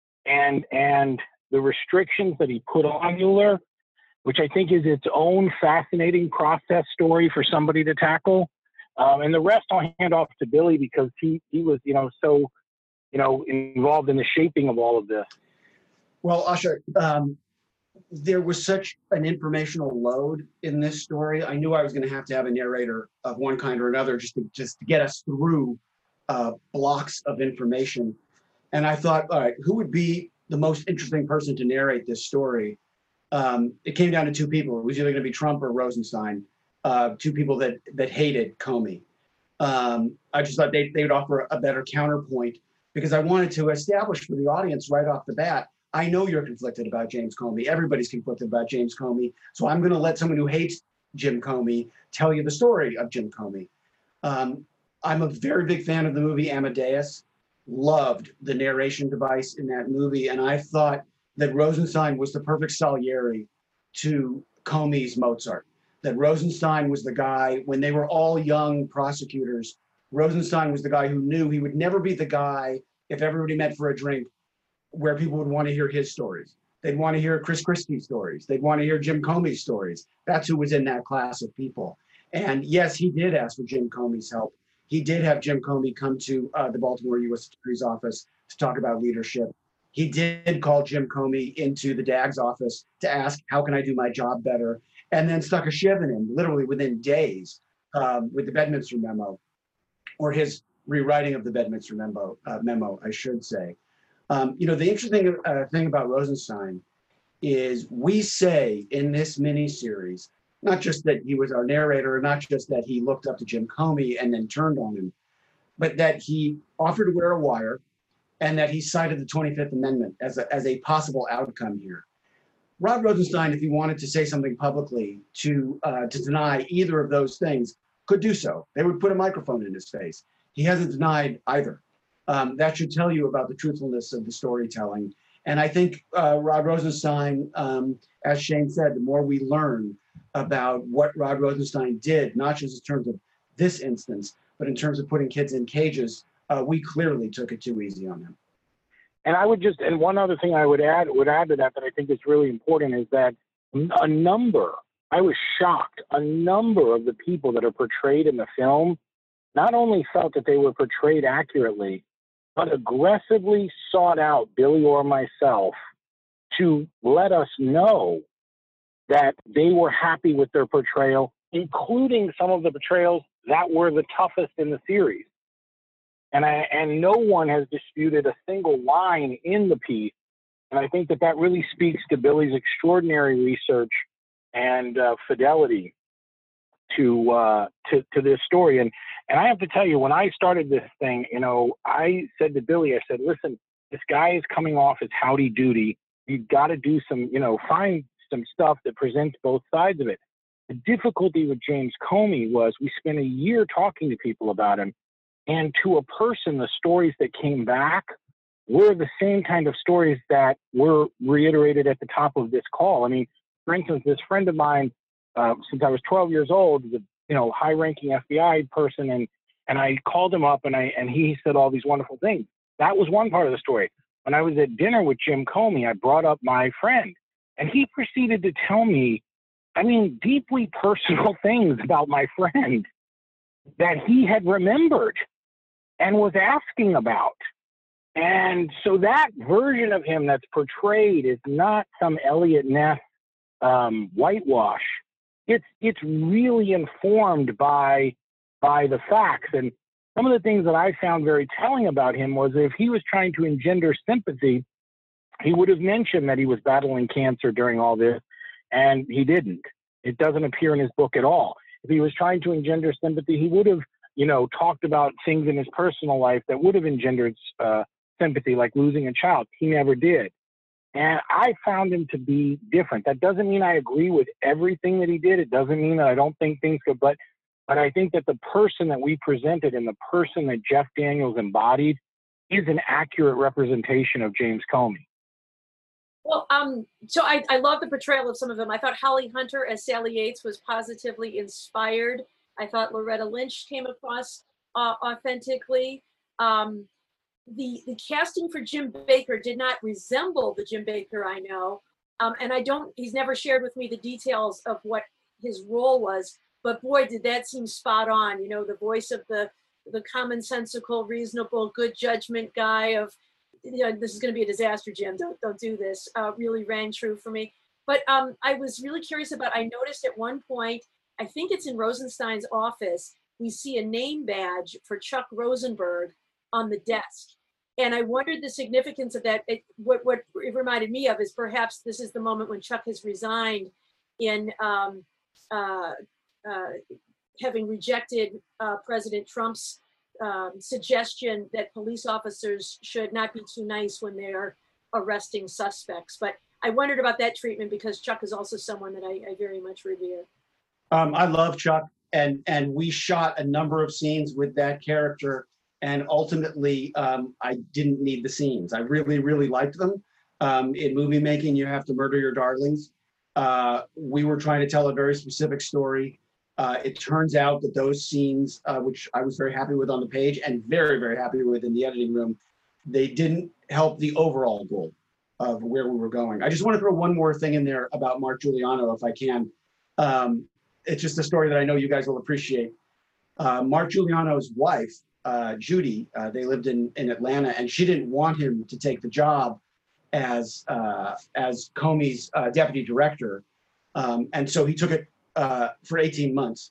and and the restrictions that he put on Mueller, which I think is its own fascinating process story for somebody to tackle. Um, and the rest I'll hand off to Billy, because he, he was, you know, so, you know, involved in the shaping of all of this. Well, Asha, um, there was such an informational load in this story. I knew I was going to have to have a narrator of one kind or another just to, just to get us through uh, blocks of information. And I thought, all right, who would be the most interesting person to narrate this story? Um, it came down to two people. It was either going to be Trump or Rosenstein. Uh, two people that that hated Comey. Um, I just thought they, they would offer a better counterpoint, because I wanted to establish for the audience right off the bat, I know you're conflicted about James Comey. Everybody's conflicted about James Comey. So I'm going to let someone who hates Jim Comey tell you the story of Jim Comey. Um, I'm a very big fan of the movie Amadeus, loved the narration device in that movie. And I thought that Rosenstein was the perfect Salieri to Comey's Mozart. That Rosenstein was the guy, when they were all young prosecutors, Rosenstein was the guy who knew he would never be the guy, if everybody met for a drink, where people would want to hear his stories. They'd want to hear Chris Christie stories. They'd want to hear Jim Comey stories. That's who was in that class of people. And yes, he did ask for Jim Comey's help. He did have Jim Comey come to uh, the Baltimore U S Attorney's office to talk about leadership. He did call Jim Comey into the D A G's office to ask, how can I do my job better? And then stuck a shiv in him literally within days um, with the Bedminster memo, or his rewriting of the Bedminster memo, uh, memo, I should say. Um, you know, the interesting uh, thing about Rosenstein is we say in this miniseries, not just that he was our narrator, not just that he looked up to Jim Comey and then turned on him, but that he offered to wear a wire, and that he cited the twenty-fifth Amendment as a, as a possible outcome here. Rod Rosenstein, if he wanted to say something publicly to uh, to deny either of those things, could do so. They would put a microphone in his face. He hasn't denied either. Um, that should tell you about the truthfulness of the storytelling. And I think uh, Rod Rosenstein, um, as Shane said, the more we learn about what Rod Rosenstein did, not just in terms of this instance, but in terms of putting kids in cages, uh, we clearly took it too easy on them. And I would just, and one other thing I would add, would add to that that I think is really important is that a number, I was shocked, a number of the people that are portrayed in the film not only felt that they were portrayed accurately, but aggressively sought out Billy or myself to let us know that they were happy with their portrayal, including some of the portrayals that were the toughest in the series. And I, and no one has disputed a single line in the piece. And I think that that really speaks to Billy's extraordinary research and uh, fidelity to, uh, to to this story. And and I have to tell you, when I started this thing, you know, I said to Billy, I said, listen, this guy is coming off as Howdy Doody. You've got to do some, you know, find some stuff that presents both sides of it. The difficulty with James Comey was we spent a year talking to people about him. And to a person, the stories that came back were the same kind of stories that were reiterated at the top of this call. I mean, for instance, this friend of mine, uh, since I was twelve years old, is a you know high-ranking F B I person, and and I called him up, and I and he said all these wonderful things. That was one part of the story. When I was at dinner with Jim Comey, I brought up my friend, and he proceeded to tell me, I mean, deeply personal things about my friend that he had remembered and was asking about. And so that version of him that's portrayed is not some Elliot Ness um, whitewash. It's it's really informed by by the facts. And some of the things that I found very telling about him was if he was trying to engender sympathy, he would have mentioned that he was battling cancer during all this, and he didn't. It doesn't appear in his book at all. If he was trying to engender sympathy, he would have, you know, talked about things in his personal life that would have engendered uh, sympathy, like losing a child. He never did. And I found him to be different. That doesn't mean I agree with everything that he did. It doesn't mean that I don't think things could, but, but I think that the person that we presented and the person that Jeff Daniels embodied is an accurate representation of James Comey. Well, um, so I, I love the portrayal of some of them. I thought Holly Hunter as Sally Yates was positively inspired. I thought Loretta Lynch came across uh, authentically. Um, the the casting for Jim Baker did not resemble the Jim Baker I know, um, and I don't. He's never shared with me the details of what his role was. But boy, did that seem spot on. You know, the voice of the the commonsensical, reasonable, good judgment guy of, you know, this is going to be a disaster, Jim. Don't don't do this. Uh, really rang true for me. But um, I was really curious about. I noticed at one point, I think it's in Rosenstein's office, we see a name badge for Chuck Rosenberg on the desk. And I wondered the significance of that. It, what, what it reminded me of is perhaps this is the moment when Chuck has resigned in um, uh, uh, having rejected uh, President Trump's um, suggestion that police officers should not be too nice when they're arresting suspects. But I wondered about that treatment because Chuck is also someone that I, I very much revere. Um, I love Chuck, and and we shot a number of scenes with that character, and ultimately um, I didn't need the scenes. I really, really liked them. Um, in movie making, you have to murder your darlings. Uh, we were trying to tell a very specific story. Uh, it turns out that those scenes, uh, which I was very happy with on the page and very, very happy with in the editing room, they didn't help the overall goal of where we were going. I just want to throw one more thing in there about Mark Giuliano, if I can. Um, It's just a story that I know you guys will appreciate. Uh, Mark Giuliano's wife, uh, Judy, uh, they lived in, in Atlanta, and she didn't want him to take the job as uh, as Comey's uh, deputy director. Um, and so he took it uh, for eighteen months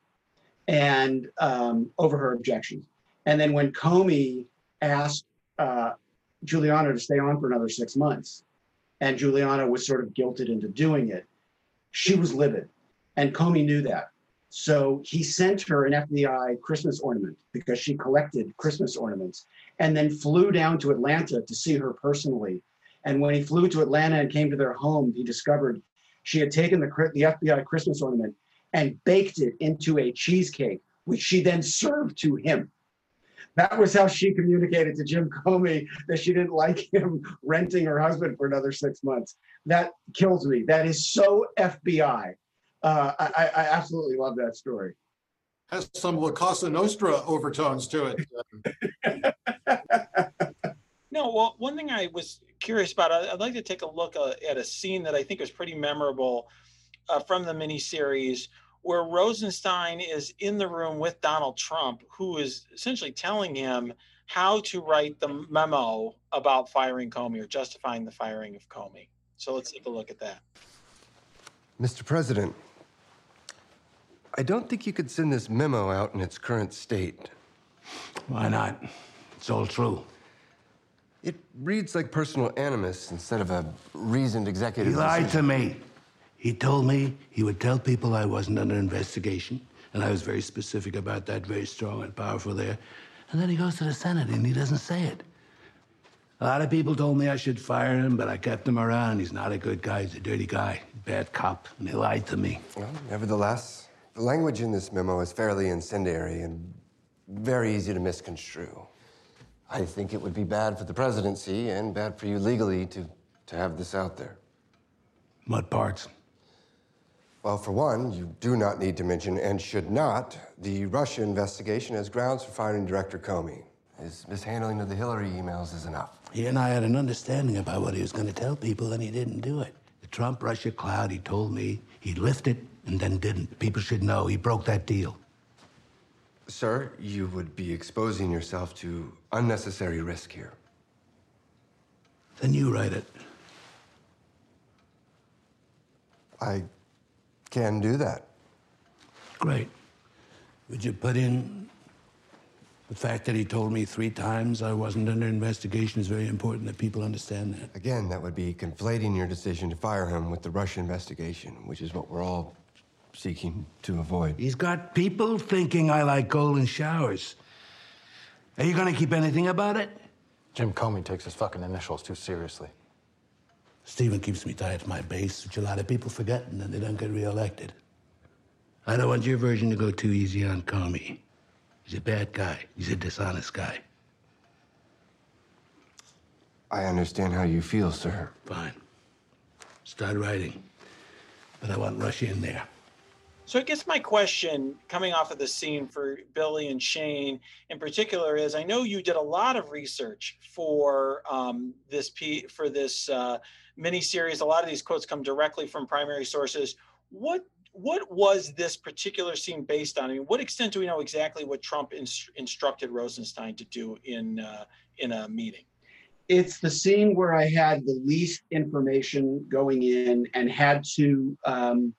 and um, over her objections. And then when Comey asked uh, Giuliano to stay on for another six months, and Giuliano was sort of guilted into doing it, she was livid. And Comey knew that. So he sent her an F B I Christmas ornament because she collected Christmas ornaments, and then flew down to Atlanta to see her personally. And when he flew to Atlanta and came to their home, he discovered she had taken the, the F B I Christmas ornament and baked it into a cheesecake which she then served to him. That was how she communicated to Jim Comey that she didn't like him renting her husband for another six months. That kills me. That is so F B I. Uh, I, I absolutely love that story. Has some La Cosa Nostra overtones to it. No, well, one thing I was curious about, I'd like to take a look uh, at a scene that I think was pretty memorable uh, from the miniseries, where Rosenstein is in the room with Donald Trump, who is essentially telling him how to write the memo about firing Comey or justifying the firing of Comey. So let's take a look at that. Mister President, I don't think you could send this memo out in its current state. Why not? It's all true. It reads like personal animus instead of a reasoned executive He lied decision. to me. He told me he would tell people I wasn't under investigation, and I was very specific about that, very strong and powerful there. And then he goes to the Senate and he doesn't say it. A lot of people told me I should fire him, but I kept him around. He's not a good guy. He's a dirty guy, bad cop, and he lied to me. Well, nevertheless, the language in this memo is fairly incendiary and very easy to misconstrue. I think it would be bad for the presidency and bad for you legally to, to have this out there. What parts? Well, for one, you do not need to mention, and should not, the Russia investigation as grounds for firing Director Comey. His mishandling of the Hillary emails is enough. He and I had an understanding about what he was going to tell people, and he didn't do it. The Trump-Russia cloud, he told me he'd lift it and then didn't. People should know he broke that deal. Sir, you would be exposing yourself to unnecessary risk here. Then you write it. I can do that. Great. Would you put in the fact that he told me three times I wasn't under investigation is very important that people understand that. Again, that would be conflating your decision to fire him with the Russia investigation, which is what we're all seeking to avoid. He's got people thinking I like golden showers. Are you gonna keep anything about it? Jim Comey takes his fucking initials too seriously. Stephen keeps me tied to my base, which a lot of people forget, and then they don't get reelected. I don't want your version to go too easy on Comey. He's a bad guy. He's a dishonest guy. I understand how you feel, sir. Fine. Start writing. But I want Russia in there. So I guess my question coming off of the scene for Billy and Shane in particular is, I know you did a lot of research for um, this P for this uh, miniseries. A lot of these quotes come directly from primary sources. What what was this particular scene based on? I mean, what extent do we know exactly what Trump inst instructed Rosenstein to do in uh, in a meeting? It's the scene where I had the least information going in and had to, um,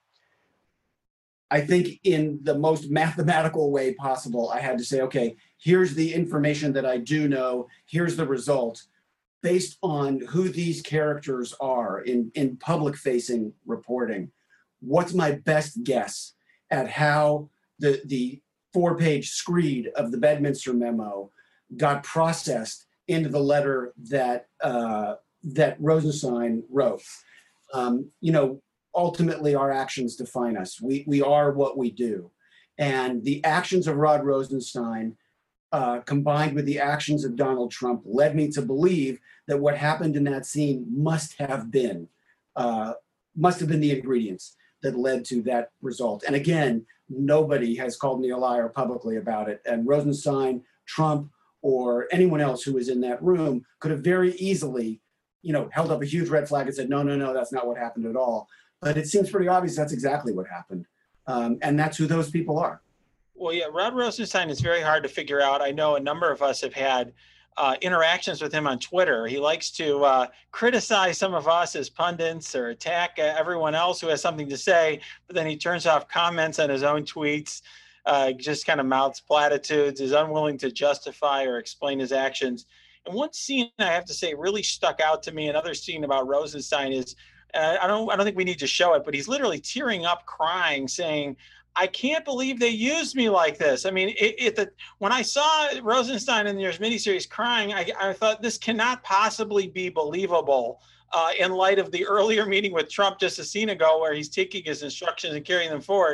I think in the most mathematical way possible, I had to say, okay, here's the information that I do know, here's the result, based on who these characters are in, in public-facing reporting. What's my best guess at how the, the four-page screed of the Bedminster memo got processed into the letter that uh, that Rosenstein wrote. Um, you know, ultimately our actions define us. We, we are what we do. And the actions of Rod Rosenstein uh, combined with the actions of Donald Trump led me to believe that what happened in that scene must have been, uh, must have been the ingredients that led to that result. And again, nobody has called me a liar publicly about it. And Rosenstein, Trump, or anyone else who was in that room could have very easily, you know, held up a huge red flag and said, no, no, no, that's not what happened at all. But it seems pretty obvious that's exactly what happened. Um, and that's who those people are. Well, yeah, Rod Rosenstein is very hard to figure out. I know a number of us have had uh, interactions with him on Twitter. He likes to uh, criticize some of us as pundits or attack uh, everyone else who has something to say, but then he turns off comments on his own tweets. Uh, just kind of mouths platitudes, is unwilling to justify or explain his actions. And one scene I have to say really stuck out to me, another scene about Rosenstein is, uh, I don't I don't think we need to show it, but he's literally tearing up, crying, saying, I can't believe they used me like this. I mean, it, it, the, when I saw Rosenstein in your miniseries crying, I, I thought this cannot possibly be believable uh, in light of the earlier meeting with Trump just a scene ago where he's taking his instructions and carrying them forward.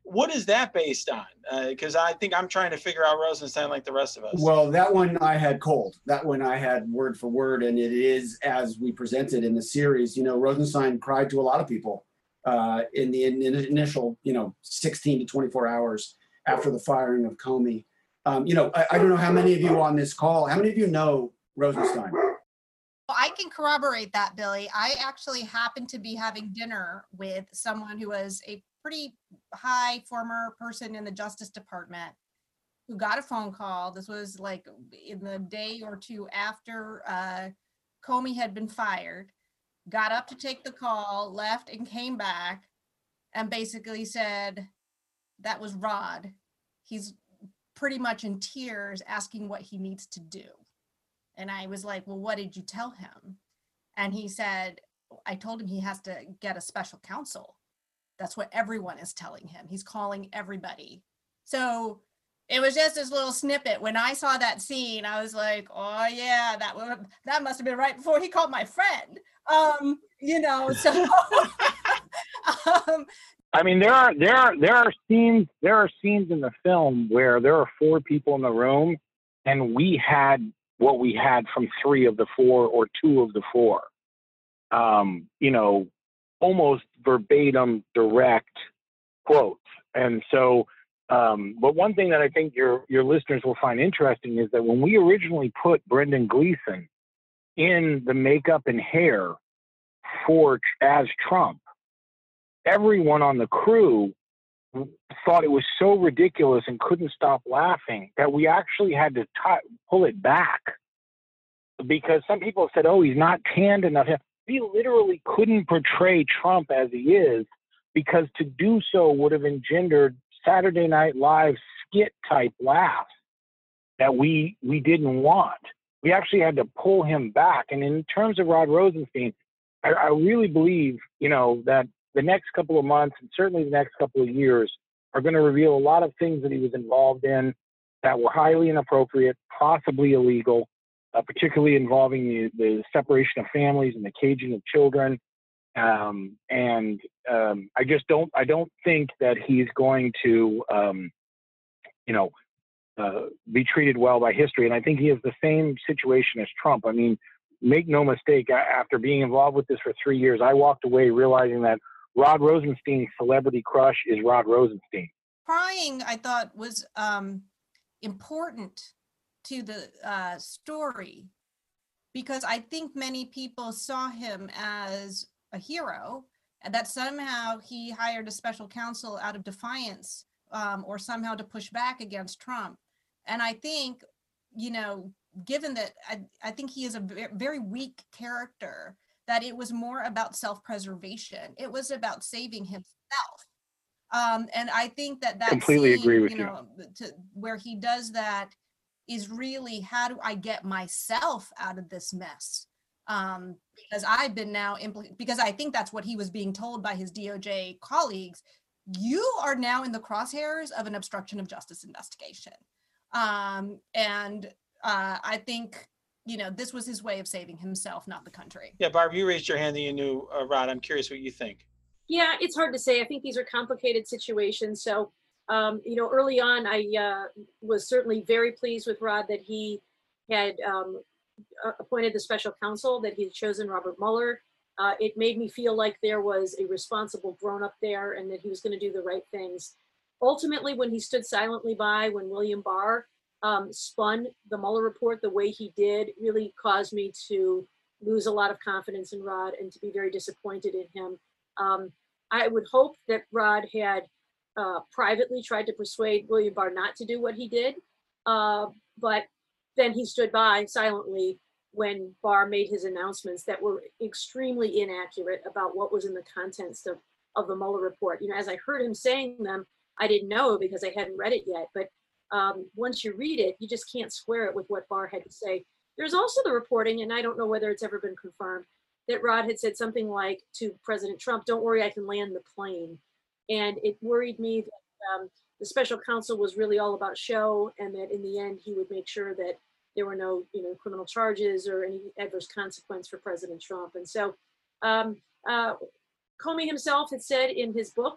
What is that based on? Because uh, I think I'm trying to figure out Rosenstein like the rest of us. Well, that one I had cold. That one I had word for word, and it is as we presented in the series. You know, Rosenstein cried to a lot of people uh, in the in, in initial, you know, sixteen to twenty-four hours after the firing of Comey. Um, you know, I, I don't know how many of you on this call, how many of you know Rosenstein? Well, I can corroborate that, Billy. I actually happened to be having dinner with someone who was a pretty high former person in the Justice Department who got a phone call. This was like in the day or two after uh, Comey had been fired, got up to take the call, left and came back and basically said, that was Rod. He's pretty much in tears asking what he needs to do. And I was like, well, what did you tell him? And he said, I told him he has to get a special counsel. That's what everyone is telling him. He's calling everybody. So it was just this little snippet. When I saw that scene, I was like, oh yeah, that would, that must have been right before he called my friend. Um, you know, so um, I mean, there are there are there are scenes there are scenes in the film where there are four people in the room, and we had what we had from three of the four or two of the four. Um, you know, almost verbatim, direct quotes. And so, um, but one thing that I think your your listeners will find interesting is that when we originally put Brendan Gleeson in the makeup and hair for as Trump, everyone on the crew thought it was so ridiculous and couldn't stop laughing that we actually had to t- pull it back, because some people said, oh, he's not tanned enough. We literally couldn't portray Trump as he is, because to do so would have engendered Saturday Night Live skit type laughs that we we didn't want. We actually had to pull him back. And in terms of Rod Rosenstein, I, I really believe, you know, that the next couple of months and certainly the next couple of years are going to reveal a lot of things that he was involved in that were highly inappropriate, possibly illegal, uh, particularly involving the, the separation of families and the caging of children. Um, and um, I just don't, I don't think that he's going to, um, you know, uh, be treated well by history. And I think he has the same situation as Trump. I mean, make no mistake, after being involved with this for three years, I walked away realizing that Rod Rosenstein's celebrity crush is Rod Rosenstein. Crying, I thought, was um, important to the uh, story, because I think many people saw him as a hero, and that somehow he hired a special counsel out of defiance, um, or somehow to push back against Trump. And I think, you know, given that I, I think he is a very weak character, that it was more about self-preservation. It was about saving himself. Um, and I think that that completely scene, agree with you know, you. To, where he does that is really, how do I get myself out of this mess? Um, because I've been now, impl- because I think that's what he was being told by his D O J colleagues. You are now in the crosshairs of an obstruction of justice investigation. Um, and uh, I think, you know, this was his way of saving himself, not the country. Yeah, Barb, you raised your hand that you knew uh, Rod. I'm curious what you think. Yeah, it's hard to say. I think these are complicated situations. So, um, you know, early on, I uh, was certainly very pleased with Rod that he had um, appointed the special counsel, that he had chosen Robert Mueller. Uh, it made me feel like there was a responsible grown-up there and that he was going to do the right things. Ultimately, when he stood silently by, when William Barr um, spun the Mueller report the way he did, really caused me to lose a lot of confidence in Rod and to be very disappointed in him. Um, I would hope that Rod had uh, privately tried to persuade William Barr not to do what he did, uh, but then he stood by silently when Barr made his announcements that were extremely inaccurate about what was in the contents of, of the Mueller report. You know, as I heard him saying them, I didn't know because I hadn't read it yet, but um, once you read it, you just can't square it with what Barr had to say. There's also the reporting, and I don't know whether it's ever been confirmed, that Rod had said something like to President Trump, don't worry, I can land the plane. And it worried me that um, the special counsel was really all about show, and that in the end, he would make sure that there were no, you know, criminal charges or any adverse consequence for President Trump. And so um, uh, Comey himself had said in his book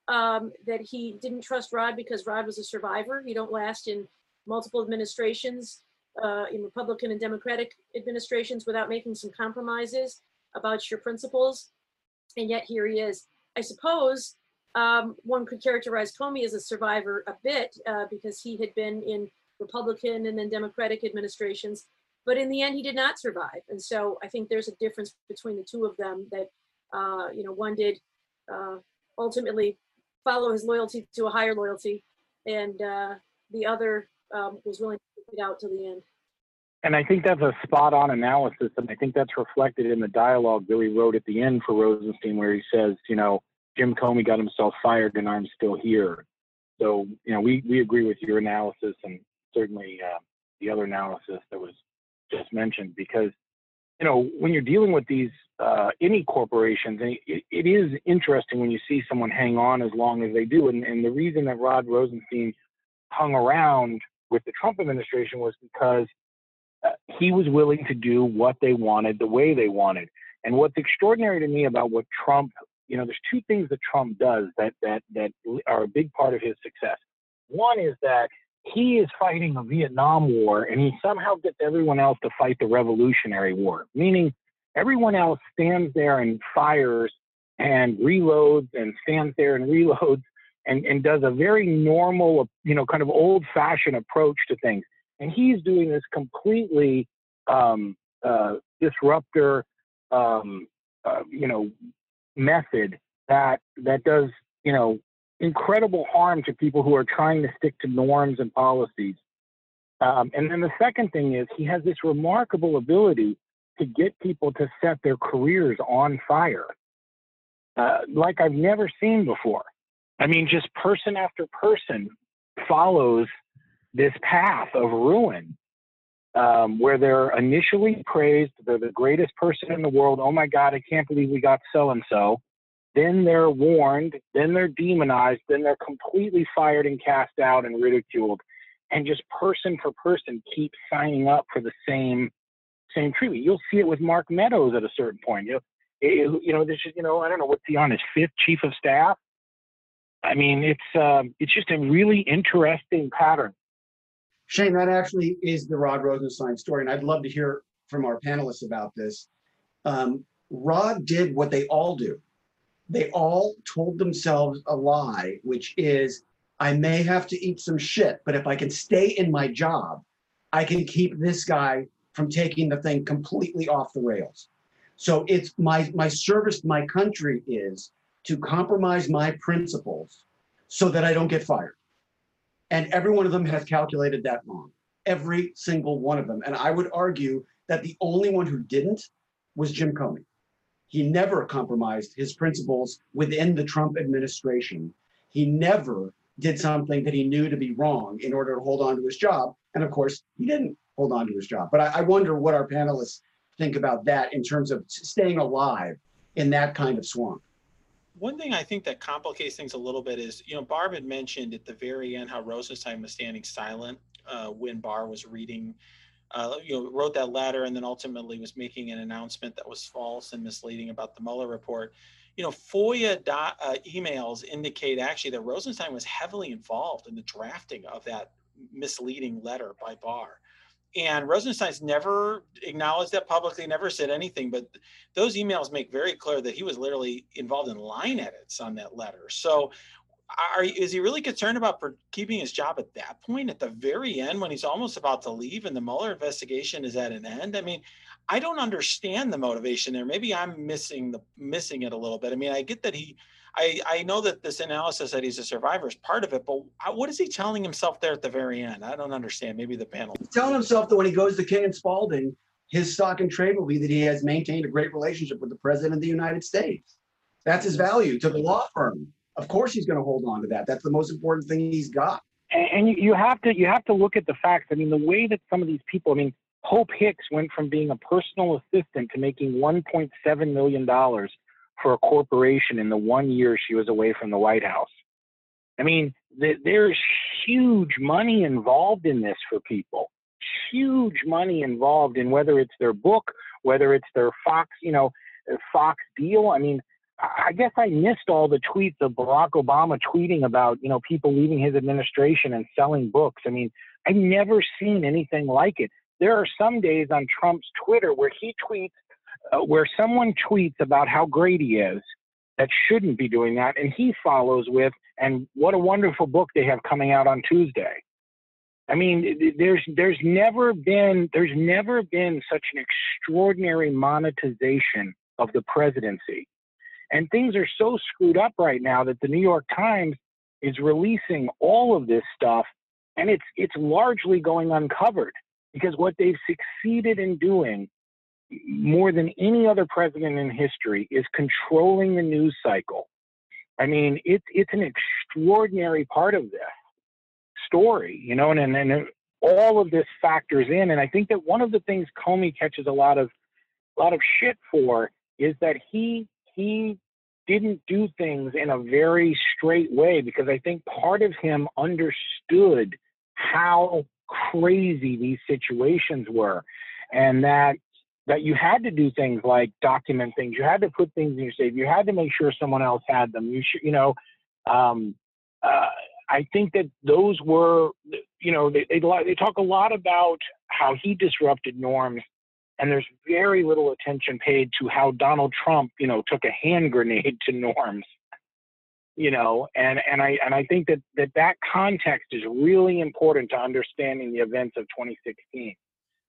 um, that he didn't trust Rod because Rod was a survivor. You don't last in multiple administrations, uh, in Republican and Democratic administrations, without making some compromises about your principles. And yet here he is. I suppose um, one could characterize Comey as a survivor a bit uh, because he had been in Republican and then Democratic administrations, but in the end he did not survive. And so I think there's a difference between the two of them, that uh, you know, one did uh, ultimately follow his loyalty to a higher loyalty, and uh, the other um, was willing to stick it out till the end. And I think that's a spot on analysis. And I think that's reflected in the dialogue Billy wrote at the end for Rosenstein, where he says, you know, Jim Comey got himself fired and I'm still here. So, you know, we, we agree with your analysis, and certainly uh, the other analysis that was just mentioned, because, you know, when you're dealing with these, uh, any corporations, it, it is interesting when you see someone hang on as long as they do. And, and the reason that Rod Rosenstein hung around with the Trump administration was because Uh, he was willing to do what they wanted, the way they wanted. And what's extraordinary to me about what Trump, you know, there's two things that Trump does that that that are a big part of his success. One is that he is fighting a Vietnam War, and he somehow gets everyone else to fight the Revolutionary War, meaning everyone else stands there and fires and reloads and stands there and reloads and, and does a very normal, you know, kind of old-fashioned approach to things. And he's doing this completely um, uh, disruptor, um, uh, you know, method that that does, you know, incredible harm to people who are trying to stick to norms and policies. Um, and then the second thing is he has this remarkable ability to get people to set their careers on fire, uh, like I've never seen before. I mean, just person after person follows this path of ruin, um, where they're initially praised, they're the greatest person in the world, oh my God, I can't believe we got so-and-so. Then they're warned, then they're demonized, then they're completely fired and cast out and ridiculed. And just person for person keep signing up for the same same treatment. You'll see it with Mark Meadows at a certain point. You know, it, you know, this is, you know, I don't know, what's he on, his fifth chief of staff? I mean, it's um, it's just a really interesting pattern. Shane, that actually is the Rod Rosenstein story, and I'd love to hear from our panelists about this. Um, Rod did what they all do. They all told themselves a lie, which is, I may have to eat some shit, but if I can stay in my job, I can keep this guy from taking the thing completely off the rails. So it's my, my service to my country is to compromise my principles so that I don't get fired. And every one of them has calculated that wrong. Every single one of them. And I would argue that the only one who didn't was Jim Comey. He never compromised his principles within the Trump administration. He never did something that he knew to be wrong in order to hold on to his job. And of course, he didn't hold on to his job. But I, I wonder what our panelists think about that in terms of staying alive in that kind of swamp. One thing I think that complicates things a little bit is, you know, Barb had mentioned at the very end how Rosenstein was standing silent uh, when Barr was reading, uh, you know, wrote that letter and then ultimately was making an announcement that was false and misleading about the Mueller report. You know, FOIA dot, uh, emails indicate actually that Rosenstein was heavily involved in the drafting of that misleading letter by Barr. And Rosenstein's never acknowledged that publicly, never said anything, but those emails make very clear that he was literally involved in line edits on that letter. So are, is he really concerned about keeping his job at that point, at the very end, when he's almost about to leave and the Mueller investigation is at an end? I mean, I don't understand the motivation there. Maybe I'm missing the missing it a little bit. I mean, I get that he, I, I know that this analysis that he's a survivor is part of it, but what is he telling himself there at the very end? I don't understand. Maybe the panel. He's telling himself that when he goes to King and Spalding, his stock and trade will be that he has maintained a great relationship with the president of the United States. That's his value to the law firm. Of course, he's going to hold on to that. That's the most important thing he's got. And, and you have to you have to look at the facts. I mean, the way that some of these people, I mean, Hope Hicks went from being a personal assistant to making one point seven million dollars for a corporation in the one year she was away from the White House. I mean, th- there's huge money involved in this for people. Huge money involved in whether it's their book, whether it's their Fox, you know, Fox deal. I mean, I guess I missed all the tweets of Barack Obama tweeting about, you know, people leaving his administration and selling books. I mean, I've never seen anything like it. There are some days on Trump's Twitter where he tweets, uh, where someone tweets about how great he is, that shouldn't be doing that, and he follows with, and what a wonderful book they have coming out on Tuesday. I mean, there's there's never been there's never been such an extraordinary monetization of the presidency. And things are so screwed up right now that the New York Times is releasing all of this stuff, and it's it's largely going uncovered, because what they've succeeded in doing more than any other president in history is controlling the news cycle. I mean, it's it's an extraordinary part of this story, you know, and, and and all of this factors in. And I think that one of the things Comey catches a lot of a lot of shit for is that he he didn't do things in a very straight way, because I think part of him understood how crazy these situations were, and that that you had to do things like document things, you had to put things in your safe, you had to make sure someone else had them. You should, you know, um, uh, I think that those were, you know, they, they they talk a lot about how he disrupted norms, and there's very little attention paid to how Donald Trump, you know, took a hand grenade to norms, you know, and, and I and I think that, that that context is really important to understanding the events of twenty sixteen.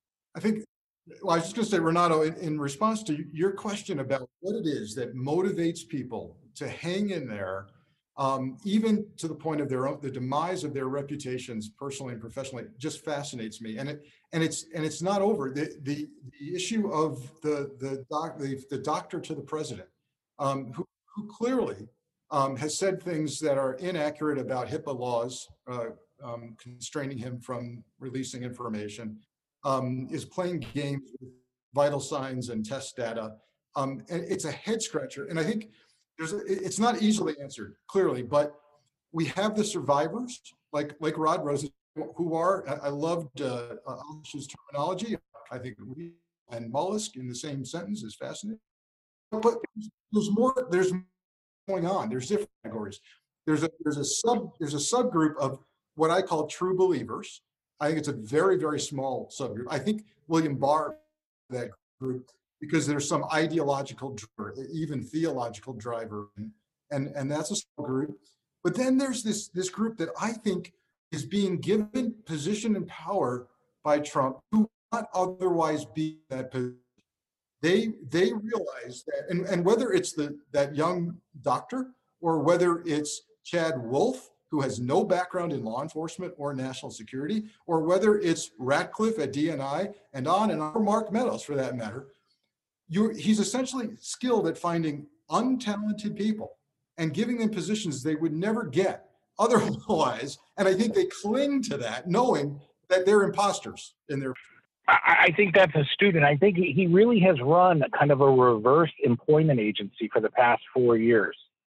I think, well, I was just going to say, Renato, in, in response to your question about what it is that motivates people to hang in there, um, even to the point of their own, the demise of their reputations, personally and professionally, just fascinates me. And it and it's and it's not over. The the, the issue of the the doc the, the doctor to the president, um, who who clearly um, has said things that are inaccurate about HIPAA laws, uh, um, constraining him from releasing information. Um, is playing games with vital signs and test data. Um, and it's a head scratcher. And I think there's a, it's not easily answered, clearly, but we have the survivors like like Rod Rosen, who are, I loved uh, Alish's terminology. I think we and mollusk in the same sentence is fascinating. But there's more, there's more going on. There's different categories. There's a there's a sub there's a subgroup of what I call true believers. I think it's a very, very small subgroup. I think William Barr, that group, because there's some ideological, even theological driver, and and that's a small group. But then there's this this group that I think is being given position and power by Trump, who would not otherwise be that position. They they realize that, and, and whether it's the that young doctor or whether it's Chad Wolf, who has no background in law enforcement or national security, or whether it's Ratcliffe at D N I and on and on, or Mark Meadows for that matter, you're, he's essentially skilled at finding untalented people and giving them positions they would never get otherwise. And I think they cling to that, knowing that they're imposters in their. I, I think that's astute. And I think he, he really has run kind of a reverse employment agency for the past four years.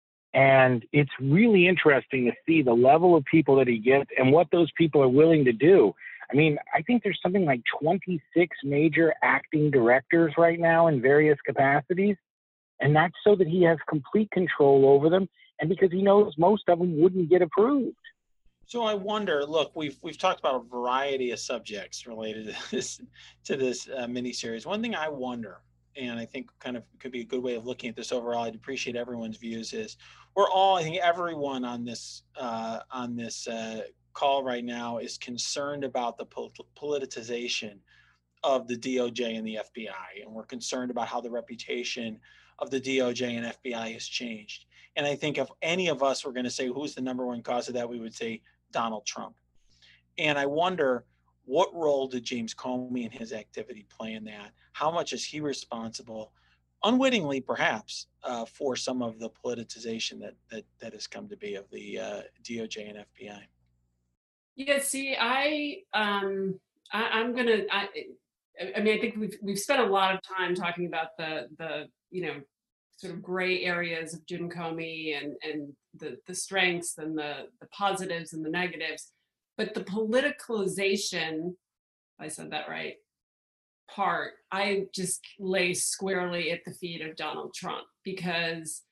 And it's really interesting to see the level of people that he gets and what those people are willing to do. I mean, I think there's something like twenty-six major acting directors right now in various capacities. And that's so that he has complete control over them, and because he knows most of them wouldn't get approved. So I wonder, look, we've we've talked about a variety of subjects related to this, to this uh, miniseries. One thing I wonder, and I think kind of could be a good way of looking at this overall, I'd appreciate everyone's views, is we're all, I think everyone on this uh, on this uh, call right now is concerned about the pol- politicization of the D O J and the F B I. And we're concerned about how the reputation of the D O J and F B I has changed. And I think if any of us were going to say who's the number one cause of that, we would say Donald Trump. And I wonder, what role did James Comey and his activity play in that? How much is he responsible, unwittingly perhaps, uh, for some of the politicization that that that has come to be of the uh, D O J and F B I? Yeah, see, I um, I, I'm gonna. I, I mean, I think we've we've spent a lot of time talking about the the you know sort of gray areas of Jim Comey and and the the strengths and the the positives and the negatives. But the politicalization, if I said that right, part, I just lay squarely at the feet of Donald Trump, because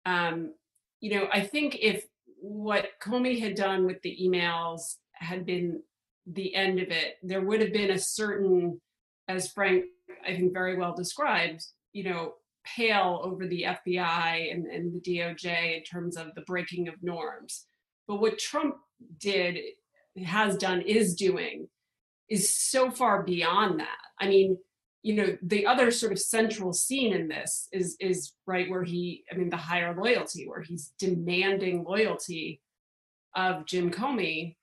um, you know, I think if what Comey had done with the emails had been the end of it, there would have been a certain, as Frank, I think, very well described, you know, pale over the F B I and, and the D O J in terms of the breaking of norms. But what Trump did, has done, is doing, is so far beyond that. I mean, you know, the other sort of central scene in this is, is right where he, I mean, the higher loyalty, where he's demanding loyalty of Jim Comey.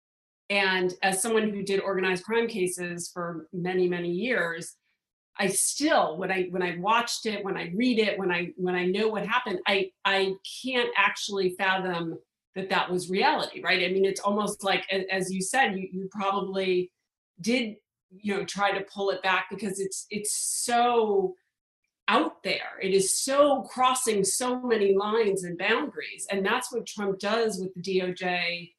And as someone who did organized crime cases for many, many years, I still, when I when I watched it, when I read it, when I when I know what happened, I I can't actually fathom that that was reality, right? I mean, it's almost like, as you said, you you probably did, you know, try to pull it back because it's it's so out there. It is so crossing so many lines and boundaries, and that's what Trump does with the D O J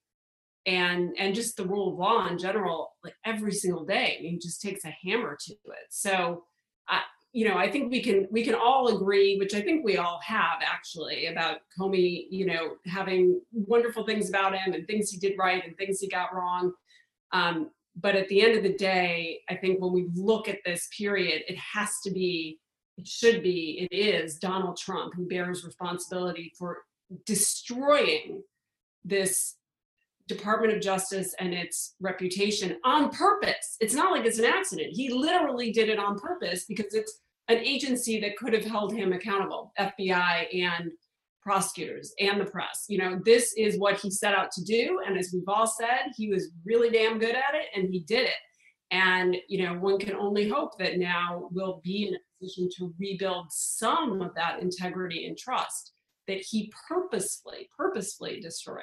and and just the rule of law in general, like every single day. I mean, he just takes a hammer to it. So, I, you know, I think we can we can all agree, which I think we all have actually, about Comey, you know, having wonderful things about him and things he did right and things he got wrong. Um, but at the end of the day, I think when we look at this period, it has to be, it should be, it is Donald Trump who bears responsibility for destroying this Department of Justice and its reputation on purpose. It's not like it's an accident. He literally did it on purpose because it's an agency that could have held him accountable, F B I and prosecutors and the press. You know, this is what he set out to do. And as we've all said, he was really damn good at it and he did it. And, you know, one can only hope that now we'll be in a position to rebuild some of that integrity and trust that he purposefully, purposefully destroyed.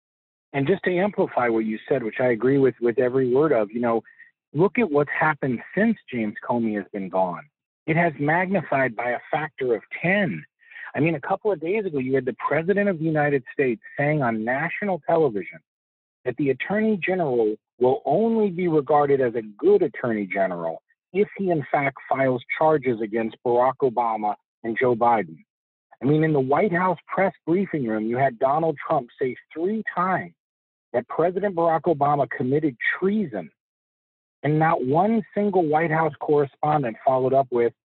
And just to amplify what you said, which I agree with with every word of, you know, look at what's happened since James Comey has been gone. It has magnified by a factor of ten. I mean, a couple of days ago, you had the President of the United States saying on national television that the Attorney General will only be regarded as a good Attorney General if he, in fact, files charges against Barack Obama and Joe Biden. I mean, in the White House press briefing room, you had Donald Trump say three times that President Barack Obama committed treason, and not one single White House correspondent followed up with,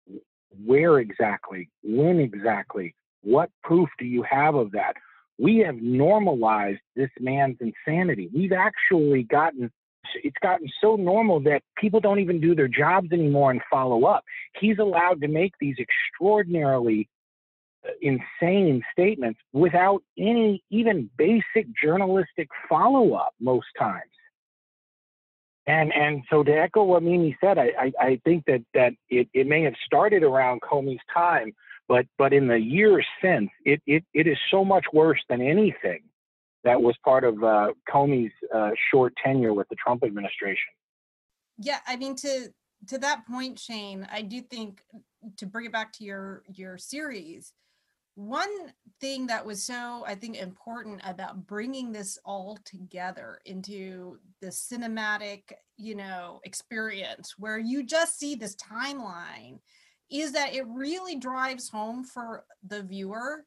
where exactly, when exactly, what proof do you have of that? We have normalized this man's insanity. We've actually gotten, it's gotten so normal that people don't even do their jobs anymore and follow up. He's allowed to make these extraordinarily insane statements without any even basic journalistic follow-up most times. And and so to echo what Mimi said, I, I, I think that that it, it may have started around Comey's time, but but in the years since, it it, it is so much worse than anything that was part of uh, Comey's uh, short tenure with the Trump administration. Yeah, I mean, to to that point, Shane, I do think, to bring it back to your your series, one thing that was so, I think, important about bringing this all together into the cinematic, you know, experience where you just see this timeline is that it really drives home for the viewer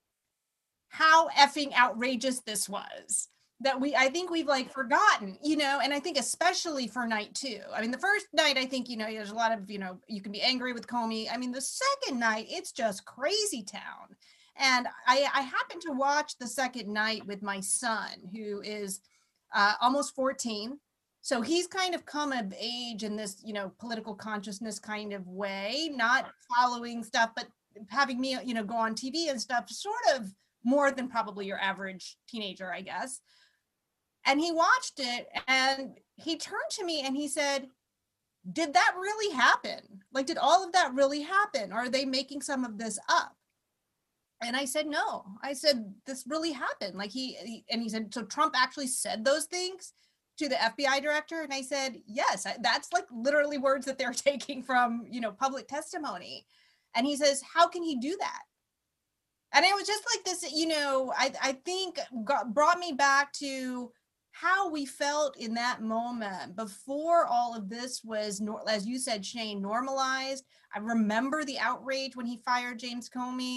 how effing outrageous this was. That we, I think we've like forgotten, you know, and I think especially for night two. I mean, the first night, I think, you know, there's a lot of, you know, you can be angry with Comey. I mean, the second night, it's just crazy town. And I, I happened to watch the second night with my son, who is uh, almost fourteen. So he's kind of come of age in this, you know, political consciousness kind of way, not following stuff, but having me, you know, go on T V and stuff, sort of more than probably your average teenager, I guess. And he watched it and he turned to me and he said, did that really happen? Like, did all of that really happen? Or are they making some of this up? And I said, no. I said, this really happened. Like he, he and he said, so Trump actually said those things to the F B I director? And I said, yes, I, that's like literally words that they're taking from, you know, public testimony. And he says, how can he do that? And it was just like this, you know, I, I think got, brought me back to how we felt in that moment before all of this was, as you said, Shane, normalized. I remember the outrage when he fired James Comey.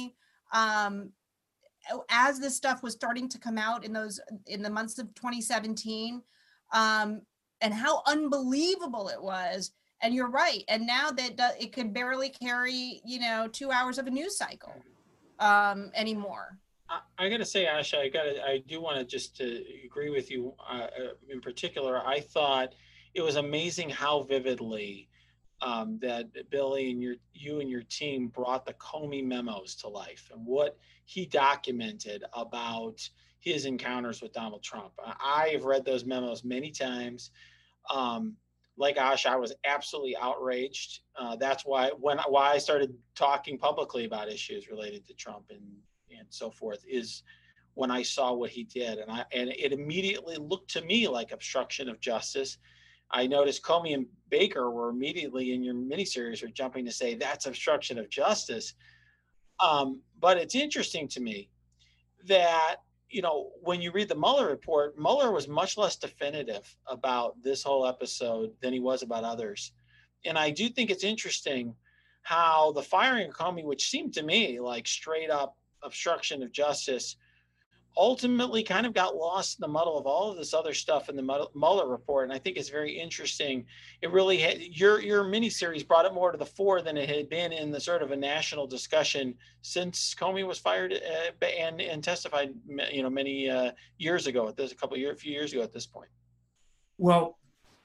um, as this stuff was starting to come out in those in the months of twenty seventeen, um, and how unbelievable it was. And you're right. And now that it can barely carry, you know, two hours of a news cycle um, anymore. I, I got to say, Asha, I got to, I do want to just to agree with you uh, in particular. I thought it was amazing how vividly um, that Billy and your, you and your team brought the Comey memos to life and what he documented about his encounters with Donald Trump. I have read those memos many times. Um, like Asha, I was absolutely outraged. Uh, that's why when why I started talking publicly about issues related to Trump and and so forth is when I saw what he did, and I and it immediately looked to me like obstruction of justice. I noticed Comey and Baker were immediately in your miniseries are jumping to say that's obstruction of justice. Um, but it's interesting to me that, you know, when you read the Mueller report, Mueller was much less definitive about this whole episode than he was about others. And I do think it's interesting how the firing of Comey, which seemed to me like straight up obstruction of justice, ultimately kind of got lost in the muddle of all of this other stuff in the Mueller report. And I think it's very interesting. It really had, your your miniseries brought it more to the fore than it had been in the sort of a national discussion since Comey was fired uh, and and testified, you know, many uh, years ago. At this, a couple of years, a few years ago at this point. Well,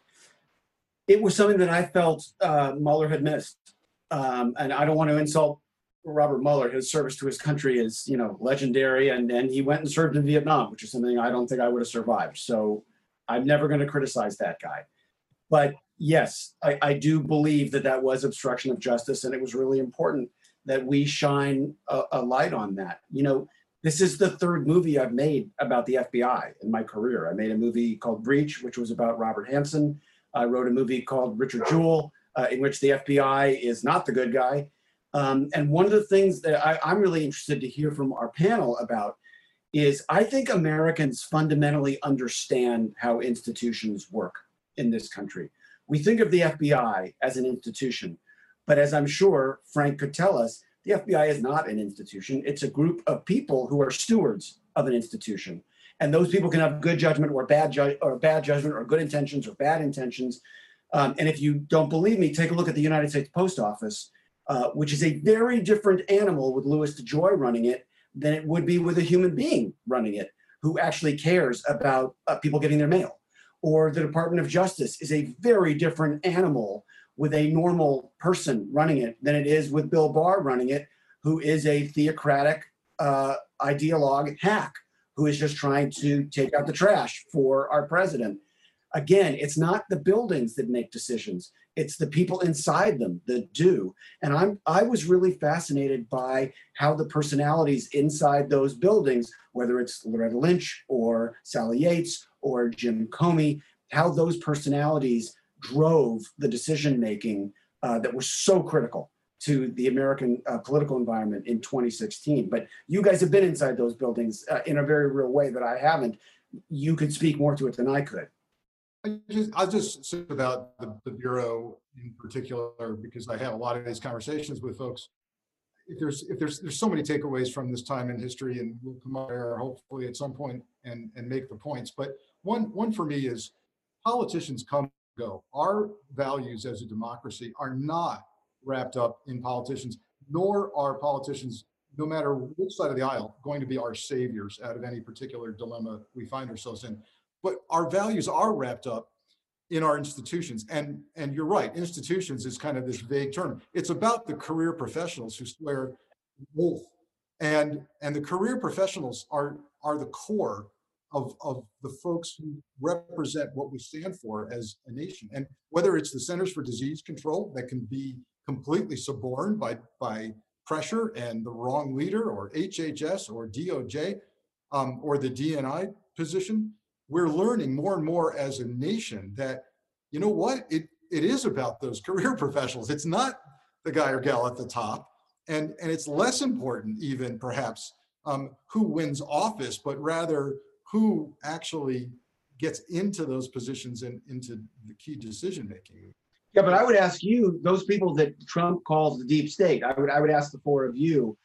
it was something that I felt uh, Mueller had missed, um, and I don't want to insult Robert Mueller. His service to his country is, you know, legendary, and and he went and served in Vietnam, which is something I don't think I would have survived. So I'm never going to criticize that guy. But yes, I, I do believe that that was obstruction of justice, and it was really important that we shine a, a light on that. You know, this is the third movie I've made about the F B I in my career. I made a movie called Breach, which was about Robert Hansen. I wrote a movie called Richard Jewell, uh, in which the F B I is not the good guy. Um, and one of the things that I, I'm really interested to hear from our panel about is I think Americans fundamentally understand how institutions work in this country. We think of the F B I as an institution, but as I'm sure Frank could tell us, the F B I is not an institution. It's a group of people who are stewards of an institution. And those people can have good judgment or bad, ju- or bad judgment or good intentions or bad intentions. Um, and if you don't believe me, take a look at the United States Post Office, Uh, which is a very different animal with Louis DeJoy running it than it would be with a human being running it, who actually cares about uh, people getting their mail. Or the Department of Justice is a very different animal with a normal person running it than it is with Bill Barr running it, who is a theocratic uh, ideologue hack, who is just trying to take out the trash for our president. Again, it's not the buildings that make decisions. It's the people inside them that do. And I'm, I was really fascinated by how the personalities inside those buildings, whether it's Loretta Lynch or Sally Yates or Jim Comey, how those personalities drove the decision-making uh, that was so critical to the American uh, political environment in twenty sixteen. But you guys have been inside those buildings uh, in a very real way that I haven't. You could speak more to it than I could. I just, I'll just say about the, the Bureau in particular, because I have a lot of these conversations with folks. If there's, if there's, there's so many takeaways from this time in history, and we'll come out here hopefully at some point and, and make the points. But one, one for me is politicians come and go. Our values as a democracy are not wrapped up in politicians, nor are politicians, no matter which side of the aisle, going to be our saviors out of any particular dilemma we find ourselves in. But our values are wrapped up in our institutions. And, and you're right, institutions is kind of this vague term. It's about the career professionals who swear oath. And, and the career professionals are, are the core of, of the folks who represent what we stand for as a nation. And whether it's the Centers for Disease Control that can be completely suborned by, by pressure and the wrong leader, or H H S or D O J, um, or the D N I position, we're learning more and more as a nation that, you know what, it, it is about those career professionals. It's not the guy or gal at the top. And, and it's less important even perhaps um, who wins office, but rather who actually gets into those positions and into the key decision-making. Yeah, but I would ask you, those people that Trump calls the deep state, I would, I would ask the four of you,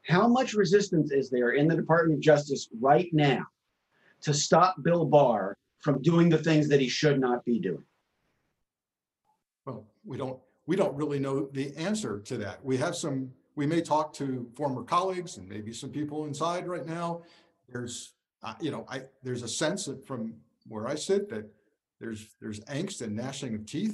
How much resistance is there in the Department of Justice right now to stop Bill Barr from doing the things that he should not be doing? Well, we don't, we don't really know the answer to that. We have some, we may talk to former colleagues and maybe some people inside right now. There's, uh, you know, I, there's a sense that from where I sit that there's, there's angst and gnashing of teeth.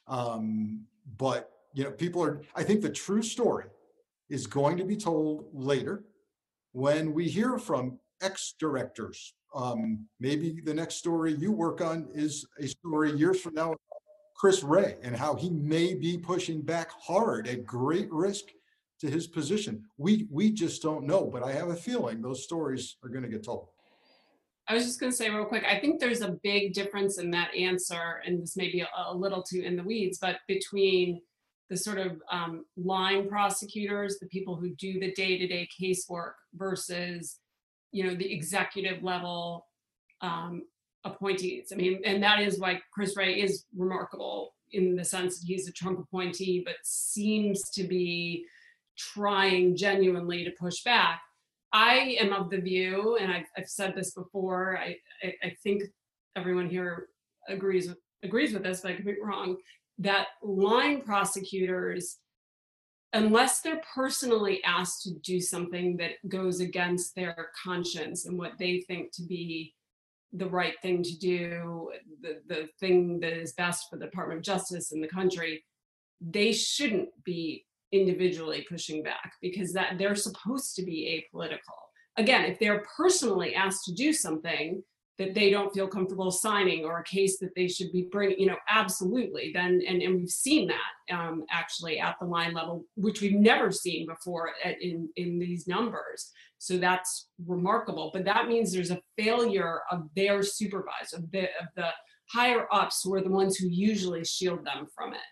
Um, but, you know, people are, I think the true story is going to be told later when we hear from ex-directors. Um, maybe the next story you work on is a story years from now, Chris Wray, and how he may be pushing back hard at great risk to his position. We, we just don't know, but I have a feeling those stories are going to get told. I was just going to say real quick, I think there's a big difference in that answer, and this may be a, a little too in the weeds, but between the sort of um, line prosecutors, the people who do the day-to-day casework versus, you know, the executive level um, appointees. I mean, and that is why Chris Wray is remarkable in the sense that he's a Trump appointee, but seems to be trying genuinely to push back. I am of the view, and I've, I've said this before, I, I, I think everyone here agrees with, agrees with this, but I could be wrong, that line prosecutors, unless they're personally asked to do something that goes against their conscience and what they think to be the right thing to do, the, the thing that is best for the Department of Justice in the country, they shouldn't be individually pushing back, because that they're supposed to be apolitical. Again, if they're personally asked to do something that they don't feel comfortable signing, or a case that they should be bringing, you know, absolutely, then, and, and we've seen that um, actually at the line level, which we've never seen before at, in, in these numbers. So that's remarkable, but that means there's a failure of their supervisor, of the, of the higher ups, who are the ones who usually shield them from it.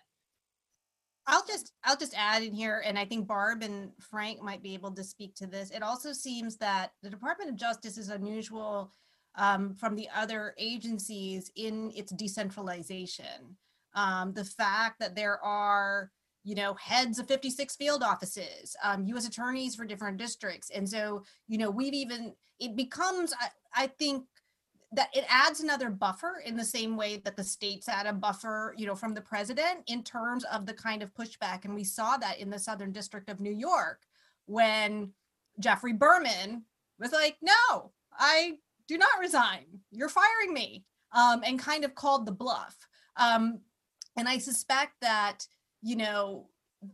I'll just I'll just add in here, and I think Barb and Frank might be able to speak to this. It also seems that the Department of Justice is unusual um, from the other agencies in its decentralization. Um, the fact that there are, you know, heads of fifty-six field offices, um, U S attorneys for different districts. And so, you know, we've even, it becomes, I, I think, that it adds another buffer in the same way that the states add a buffer, you know, from the president in terms of the kind of pushback. And we saw that in the Southern District of New York when Jeffrey Berman was like, no, I do not resign. You're firing me, um, and kind of called the bluff. Um, and I suspect that, you know,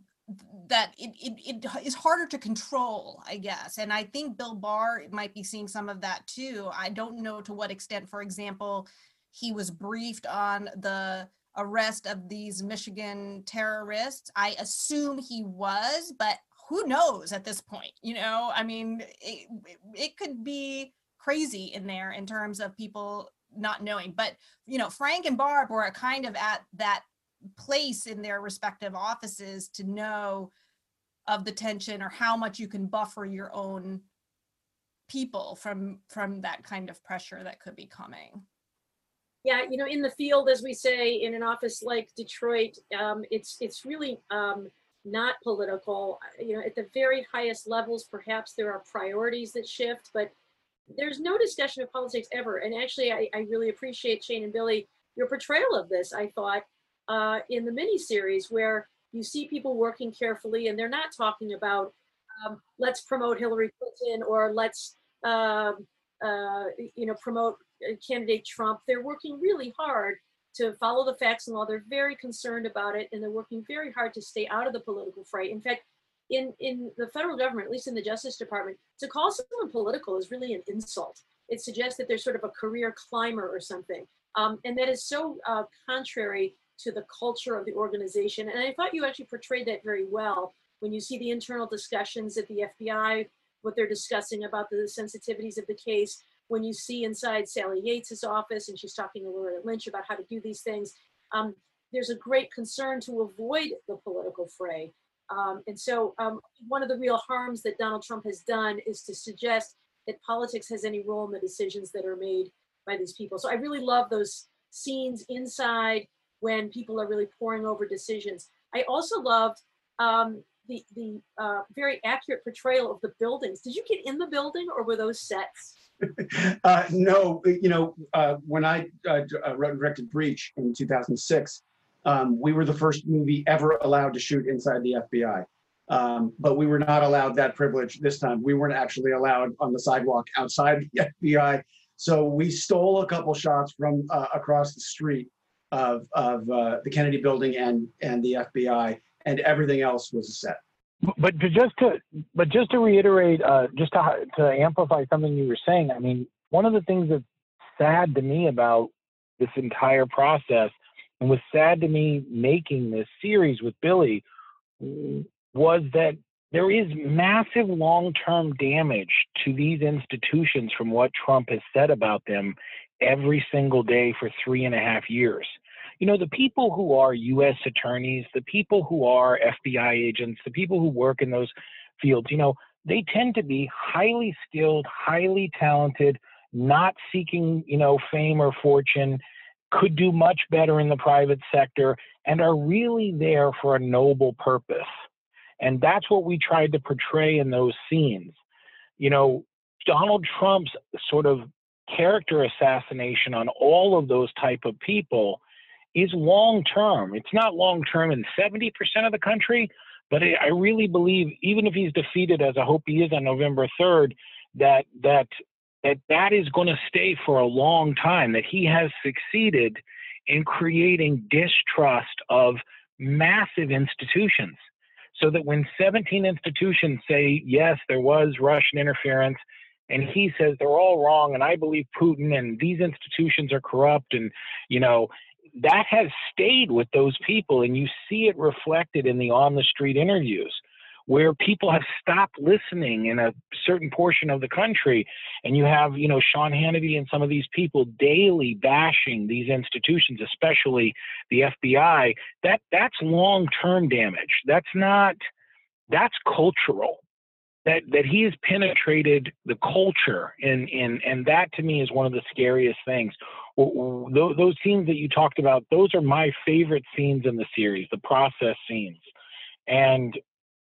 that it, it, it is harder to control, I guess. And I think Bill Barr might be seeing some of that too. I don't know to what extent, for example, he was briefed on the arrest of these Michigan terrorists. I assume he was, but who knows at this point, you know? I mean, it, it could be crazy in there in terms of people not knowing. But, you know, Frank and Barb were kind of at that place in their respective offices to know of the tension or how much you can buffer your own people from from that kind of pressure that could be coming. Yeah, you know, in the field, as we say, in an office like Detroit, um, it's it's really um, not political. You know, at the very highest levels, perhaps there are priorities that shift, but there's no discussion of politics ever. And actually, I, I really appreciate, Shane and Billy, your portrayal of this, I thought, uh, in the miniseries, where you see people working carefully and they're not talking about, um, let's promote Hillary Clinton or let's, um, uh, you know, promote candidate Trump. They're working really hard to follow the facts and law. They're very concerned about it, and they're working very hard to stay out of the political fray. In fact, in, in the federal government, at least in the Justice Department, to call someone political is really an insult. It suggests that there's sort of a career climber or something. Um, and that is so uh, contrary to the culture of the organization. And I thought you actually portrayed that very well when you see the internal discussions at the F B I, what they're discussing about the sensitivities of the case, when you see inside Sally Yates's office and she's talking to Loretta Lynch about how to do these things. Um, there's a great concern to avoid the political fray. Um, and so um, one of the real harms that Donald Trump has done is to suggest that politics has any role in the decisions that are made by these people. So I really love those scenes inside when people are really poring over decisions. I also loved um, the the uh, very accurate portrayal of the buildings. Did you get in the building, or were those sets? uh, no, you know, uh, when I uh, wrote and directed Breach in two thousand six, um, we were the first movie ever allowed to shoot inside the F B I. Um, but we were not allowed that privilege this time. We weren't actually allowed on the sidewalk outside the F B I. So we stole a couple shots from uh, across the street of, of uh, the Kennedy building and, and the F B I, and everything else was a set. But to just to but just to reiterate, uh, just to to amplify something you were saying, I mean, one of the things that's sad to me about this entire process, and was sad to me making this series with Billy, was that there is massive long-term damage to these institutions from what Trump has said about them every single day for three and a half years. You know, the people who are U S attorneys, the people who are F B I agents, the people who work in those fields, you know, they tend to be highly skilled, highly talented, not seeking, you know, fame or fortune, could do much better in the private sector, and are really there for a noble purpose. And that's what we tried to portray in those scenes. You know, Donald Trump's sort of character assassination on all of those type of people is long-term. It's not long-term in seventy percent of the country, but I really believe, even if he's defeated, as I hope he is on November third, that that that, that is going to stay for a long time, that he has succeeded in creating distrust of massive institutions. So that when seventeen institutions say, yes, there was Russian interference, and he says they're all wrong, and I believe Putin, and these institutions are corrupt, and, you know, that has stayed with those people, and you see it reflected in the on-the-street interviews where people have stopped listening in a certain portion of the country, and you have, you know, Sean Hannity and some of these people daily bashing these institutions, especially the F B I. That that's long-term damage. That's not, that's cultural. That that he has penetrated the culture, and and and that to me is one of the scariest things. Those scenes that you talked about, those are my favorite scenes in the series, the process scenes. And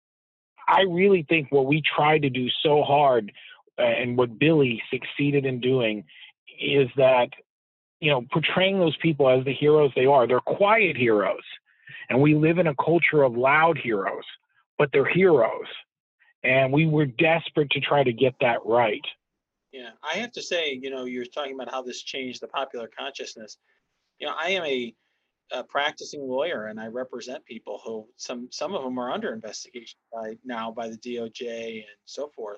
I really think what we tried to do so hard, uh, and what Billy succeeded in doing, is that, you know, portraying those people as the heroes they are. They're quiet heroes, and we live in a culture of loud heroes, but they're heroes. And we were desperate to try to get that right. Yeah, I have to say, you know, you're talking about how this changed the popular consciousness. You know, I am a, a practicing lawyer, and I represent people who some some of them are under investigation by now by the D O J and so forth.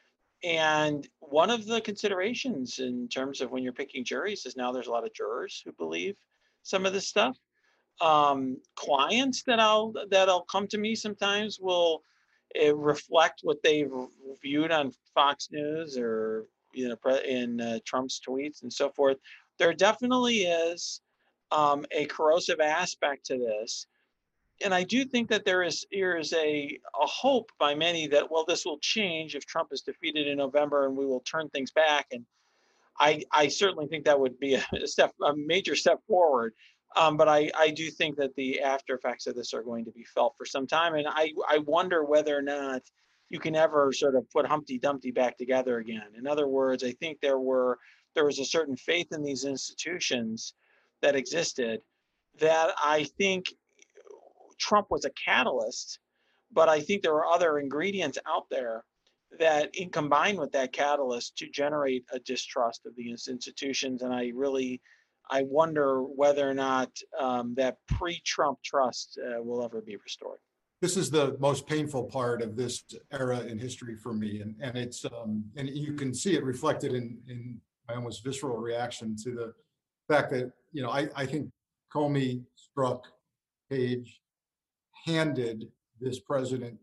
And one of the considerations in terms of when you're picking juries is now there's a lot of jurors who believe some of this stuff. Um, clients that I'll that'll come to me sometimes will uh, reflect what they've viewed on Fox News or, you know, in uh, Trump's tweets and so forth. There definitely is um, a corrosive aspect to this, and I do think that there is there is a a hope by many that, well, this will change if Trump is defeated in November, and we will turn things back. And I I certainly think that would be a step a major step forward. Um, but I, I do think that the after effects of this are going to be felt for some time. And I, I wonder whether or not you can ever sort of put Humpty Dumpty back together again. In other words, I think there were there was a certain faith in these institutions that existed that I think Trump was a catalyst, but I think there were other ingredients out there that in combined with that catalyst to generate a distrust of these institutions. And I really I wonder whether or not um, that pre-Trump trust uh, will ever be restored. This is the most painful part of this era in history for me, and and it's um, and you can see it reflected in in my almost visceral reaction to the fact that, you know, I I think Comey, Strzok, Page handed this president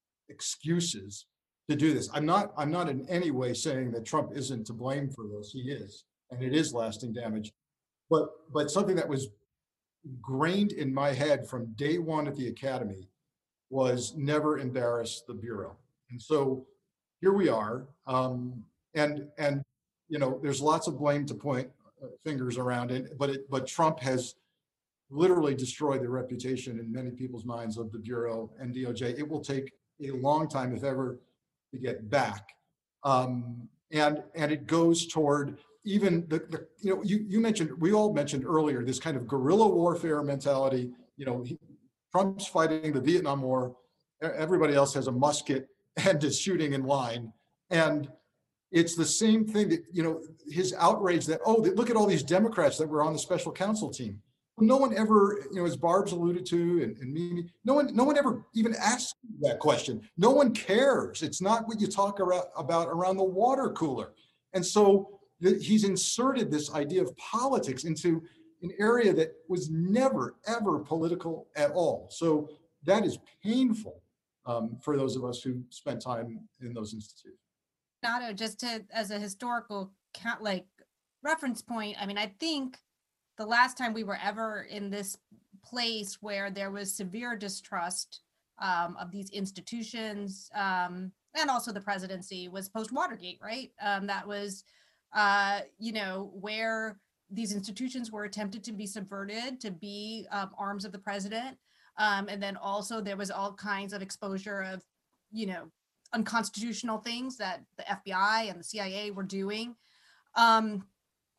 excuses to do this. I'm not I'm not in any way saying that Trump isn't to blame for this. He is, and it is lasting damage. But but something that was ingrained in my head from day one at the Academy was never embarrass the Bureau. And so here we are. Um, and and you know, there's lots of blame to point uh, fingers around it, but it, but Trump has literally destroy the reputation in many people's minds of the Bureau and D O J. It will take a long time, if ever, to get back. Um, and, and it goes toward even the, the you know, you, you mentioned, we all mentioned earlier, this kind of guerrilla warfare mentality. You know, he, Trump's fighting the Vietnam War. Everybody else has a musket and is shooting in line. And it's the same thing that, you know, his outrage that, oh, look at all these Democrats that were on the special counsel team. No one ever, you know, as Barb's alluded to, and, and Mimi, no one, no one ever even asked that question. No one cares. It's not what you talk about, about around the water cooler. And so the, he's inserted this idea of politics into an area that was never, ever political at all. So that is painful um, for those of us who spent time in those institutions. Nato, just to, as a historical count, like reference point, I mean, I think the last time we were ever in this place where there was severe distrust um, of these institutions um, and also the presidency was post-Watergate, right? Um, that was, uh, you know, where these institutions were attempted to be subverted to be um, arms of the president. Um, and then also there was all kinds of exposure of, you know, unconstitutional things that the F B I and the C I A were doing. Um,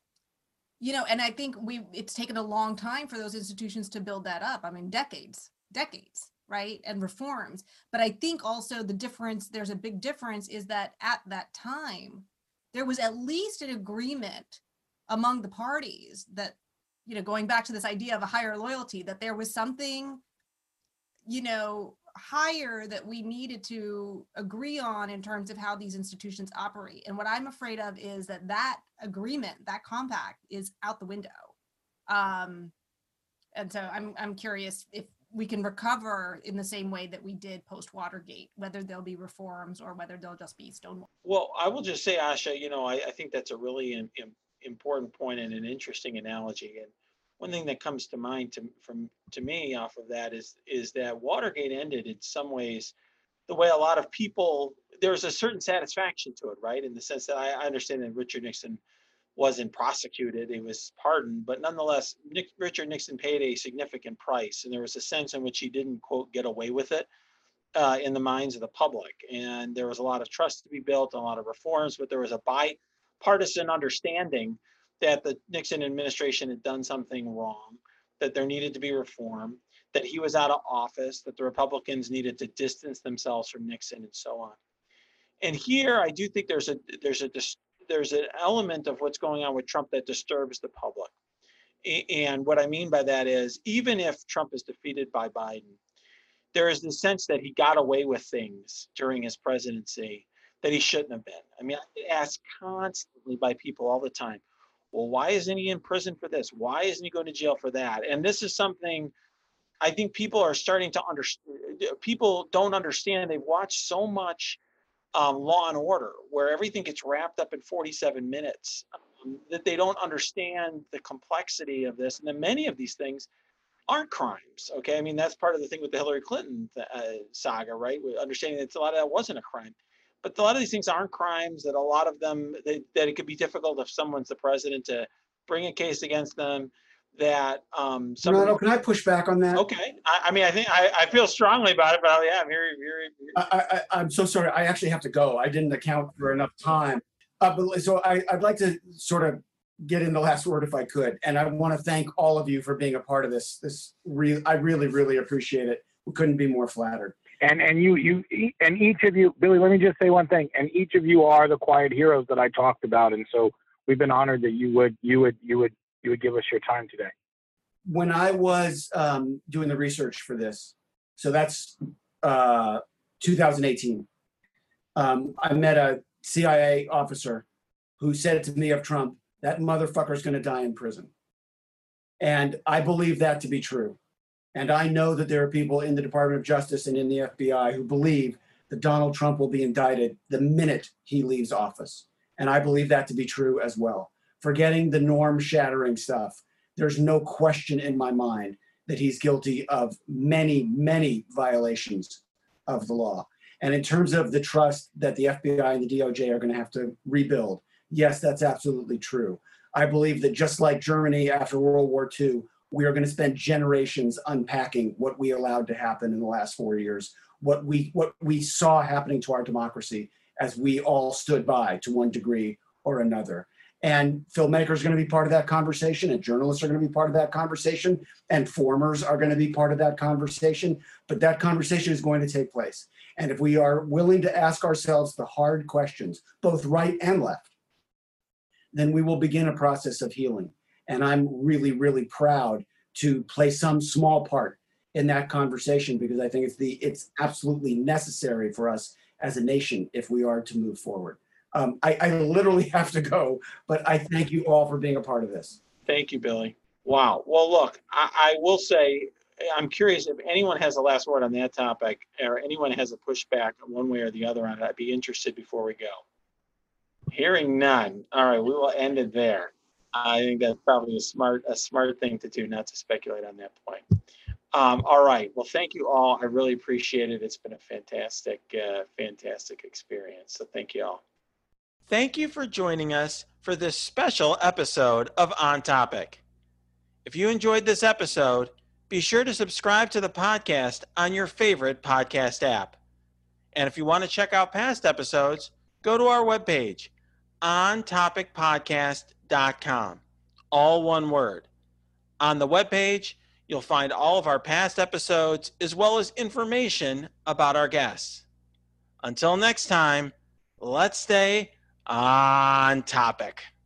You know, and I think we it's taken a long time for those institutions to build that up. I mean, decades, decades, right? And reforms. But I think also the difference, there's a big difference is that at that time, there was at least an agreement among the parties that, you know, going back to this idea of a higher loyalty, that there was something, you know, higher that we needed to agree on in terms of how these institutions operate. And what I'm afraid of is that that agreement, that compact is out the window. Um, and so I'm, I'm curious if we can recover in the same way that we did post Watergate, whether there'll be reforms or whether they'll just be stonewall. Well, I will just say, Asha, you know, I, I think that's a really im- im- important point and an interesting analogy. And one thing that comes to mind to, from to me off of that is is that Watergate ended in some ways the way a lot of people, there's a certain satisfaction to it, right? In the sense that I, I understand that Richard Nixon wasn't prosecuted, he was pardoned, but nonetheless, Nick, Richard Nixon paid a significant price. And there was a sense in which he didn't, quote, get away with it uh, in the minds of the public. And there was a lot of trust to be built, a lot of reforms, but there was a bipartisan understanding that the Nixon administration had done something wrong, that there needed to be reform, that he was out of office, that the Republicans needed to distance themselves from Nixon and so on. And here, I do think there's a there's a there's an element of what's going on with Trump that disturbs the public. And what I mean by that is, even if Trump is defeated by Biden, there is the sense that he got away with things during his presidency that he shouldn't have been. I mean, I get asked constantly by people all the time, well, why isn't he in prison for this? Why isn't he going to jail for that? And this is something I think people are starting to understand. People don't understand. They've watched so much um, Law and Order, where everything gets wrapped up in forty-seven minutes, um, that they don't understand the complexity of this. And then many of these things aren't crimes. Okay. I mean, that's part of the thing with the Hillary Clinton uh, saga, right? We're understanding that a lot of that wasn't a crime. But a lot of these things aren't crimes, that a lot of them, they, that it could be difficult if someone's the president to bring a case against them, that um, somebody... Renato, can I push back on that? Okay. I, I mean, I think I, I feel strongly about it, but yeah, I'm here. here, here. I, I, I'm so sorry. I actually have to go. I didn't account for enough time. Uh, but so I, I'd like to sort of get in the last word if I could. And I want to thank all of you for being a part of this. This re- I really, really appreciate it. We couldn't be more flattered. And and you you and each of you, Billy, let me just say one thing. And each of you are the quiet heroes that I talked about. And so we've been honored that you would you would you would you would give us your time today. When I was um, doing the research for this, so that's uh, two thousand eighteen, um, I met a C I A officer who said to me of Trump, that motherfucker's going to die in prison. And I believe that to be true. And I know that there are people in the Department of Justice and in the F B I who believe that Donald Trump will be indicted the minute he leaves office. And I believe that to be true as well. Forgetting the norm-shattering stuff, there's no question in my mind that he's guilty of many, many violations of the law. And in terms of the trust that the F B I and the D O J are going to have to rebuild, yes, that's absolutely true. I believe that just like Germany after World War Two we are going to spend generations unpacking what we allowed to happen in the last four years, what we what we saw happening to our democracy as we all stood by to one degree or another. And filmmakers are going to be part of that conversation, and journalists are going to be part of that conversation, and formers are going to be part of that conversation. But that conversation is going to take place. And if we are willing to ask ourselves the hard questions, both right and left, then we will begin a process of healing. And I'm really, really proud to play some small part in that conversation, because I think it's the it's absolutely necessary for us as a nation if we are to move forward. Um, I, I literally have to go, but I thank you all for being a part of this. Thank you, Billy. Wow. Well, look, I, I will say, I'm curious if anyone has the last word on that topic, or anyone has a pushback one way or the other on it. I'd be interested before we go. Hearing none. All right, we will end it there. I think that's probably a smart, a smart thing to do, not to speculate on that point. Um, all right. Well, thank you all. I really appreciate it. It's been a fantastic, uh, fantastic experience. So thank you all. Thank you for joining us for this special episode of On Topic. If you enjoyed this episode, be sure to subscribe to the podcast on your favorite podcast app. And if you want to check out past episodes, go to our webpage, on topic podcast dot com. All one word. On the webpage, you'll find all of our past episodes as well as information about our guests. Until next time, let's stay on topic.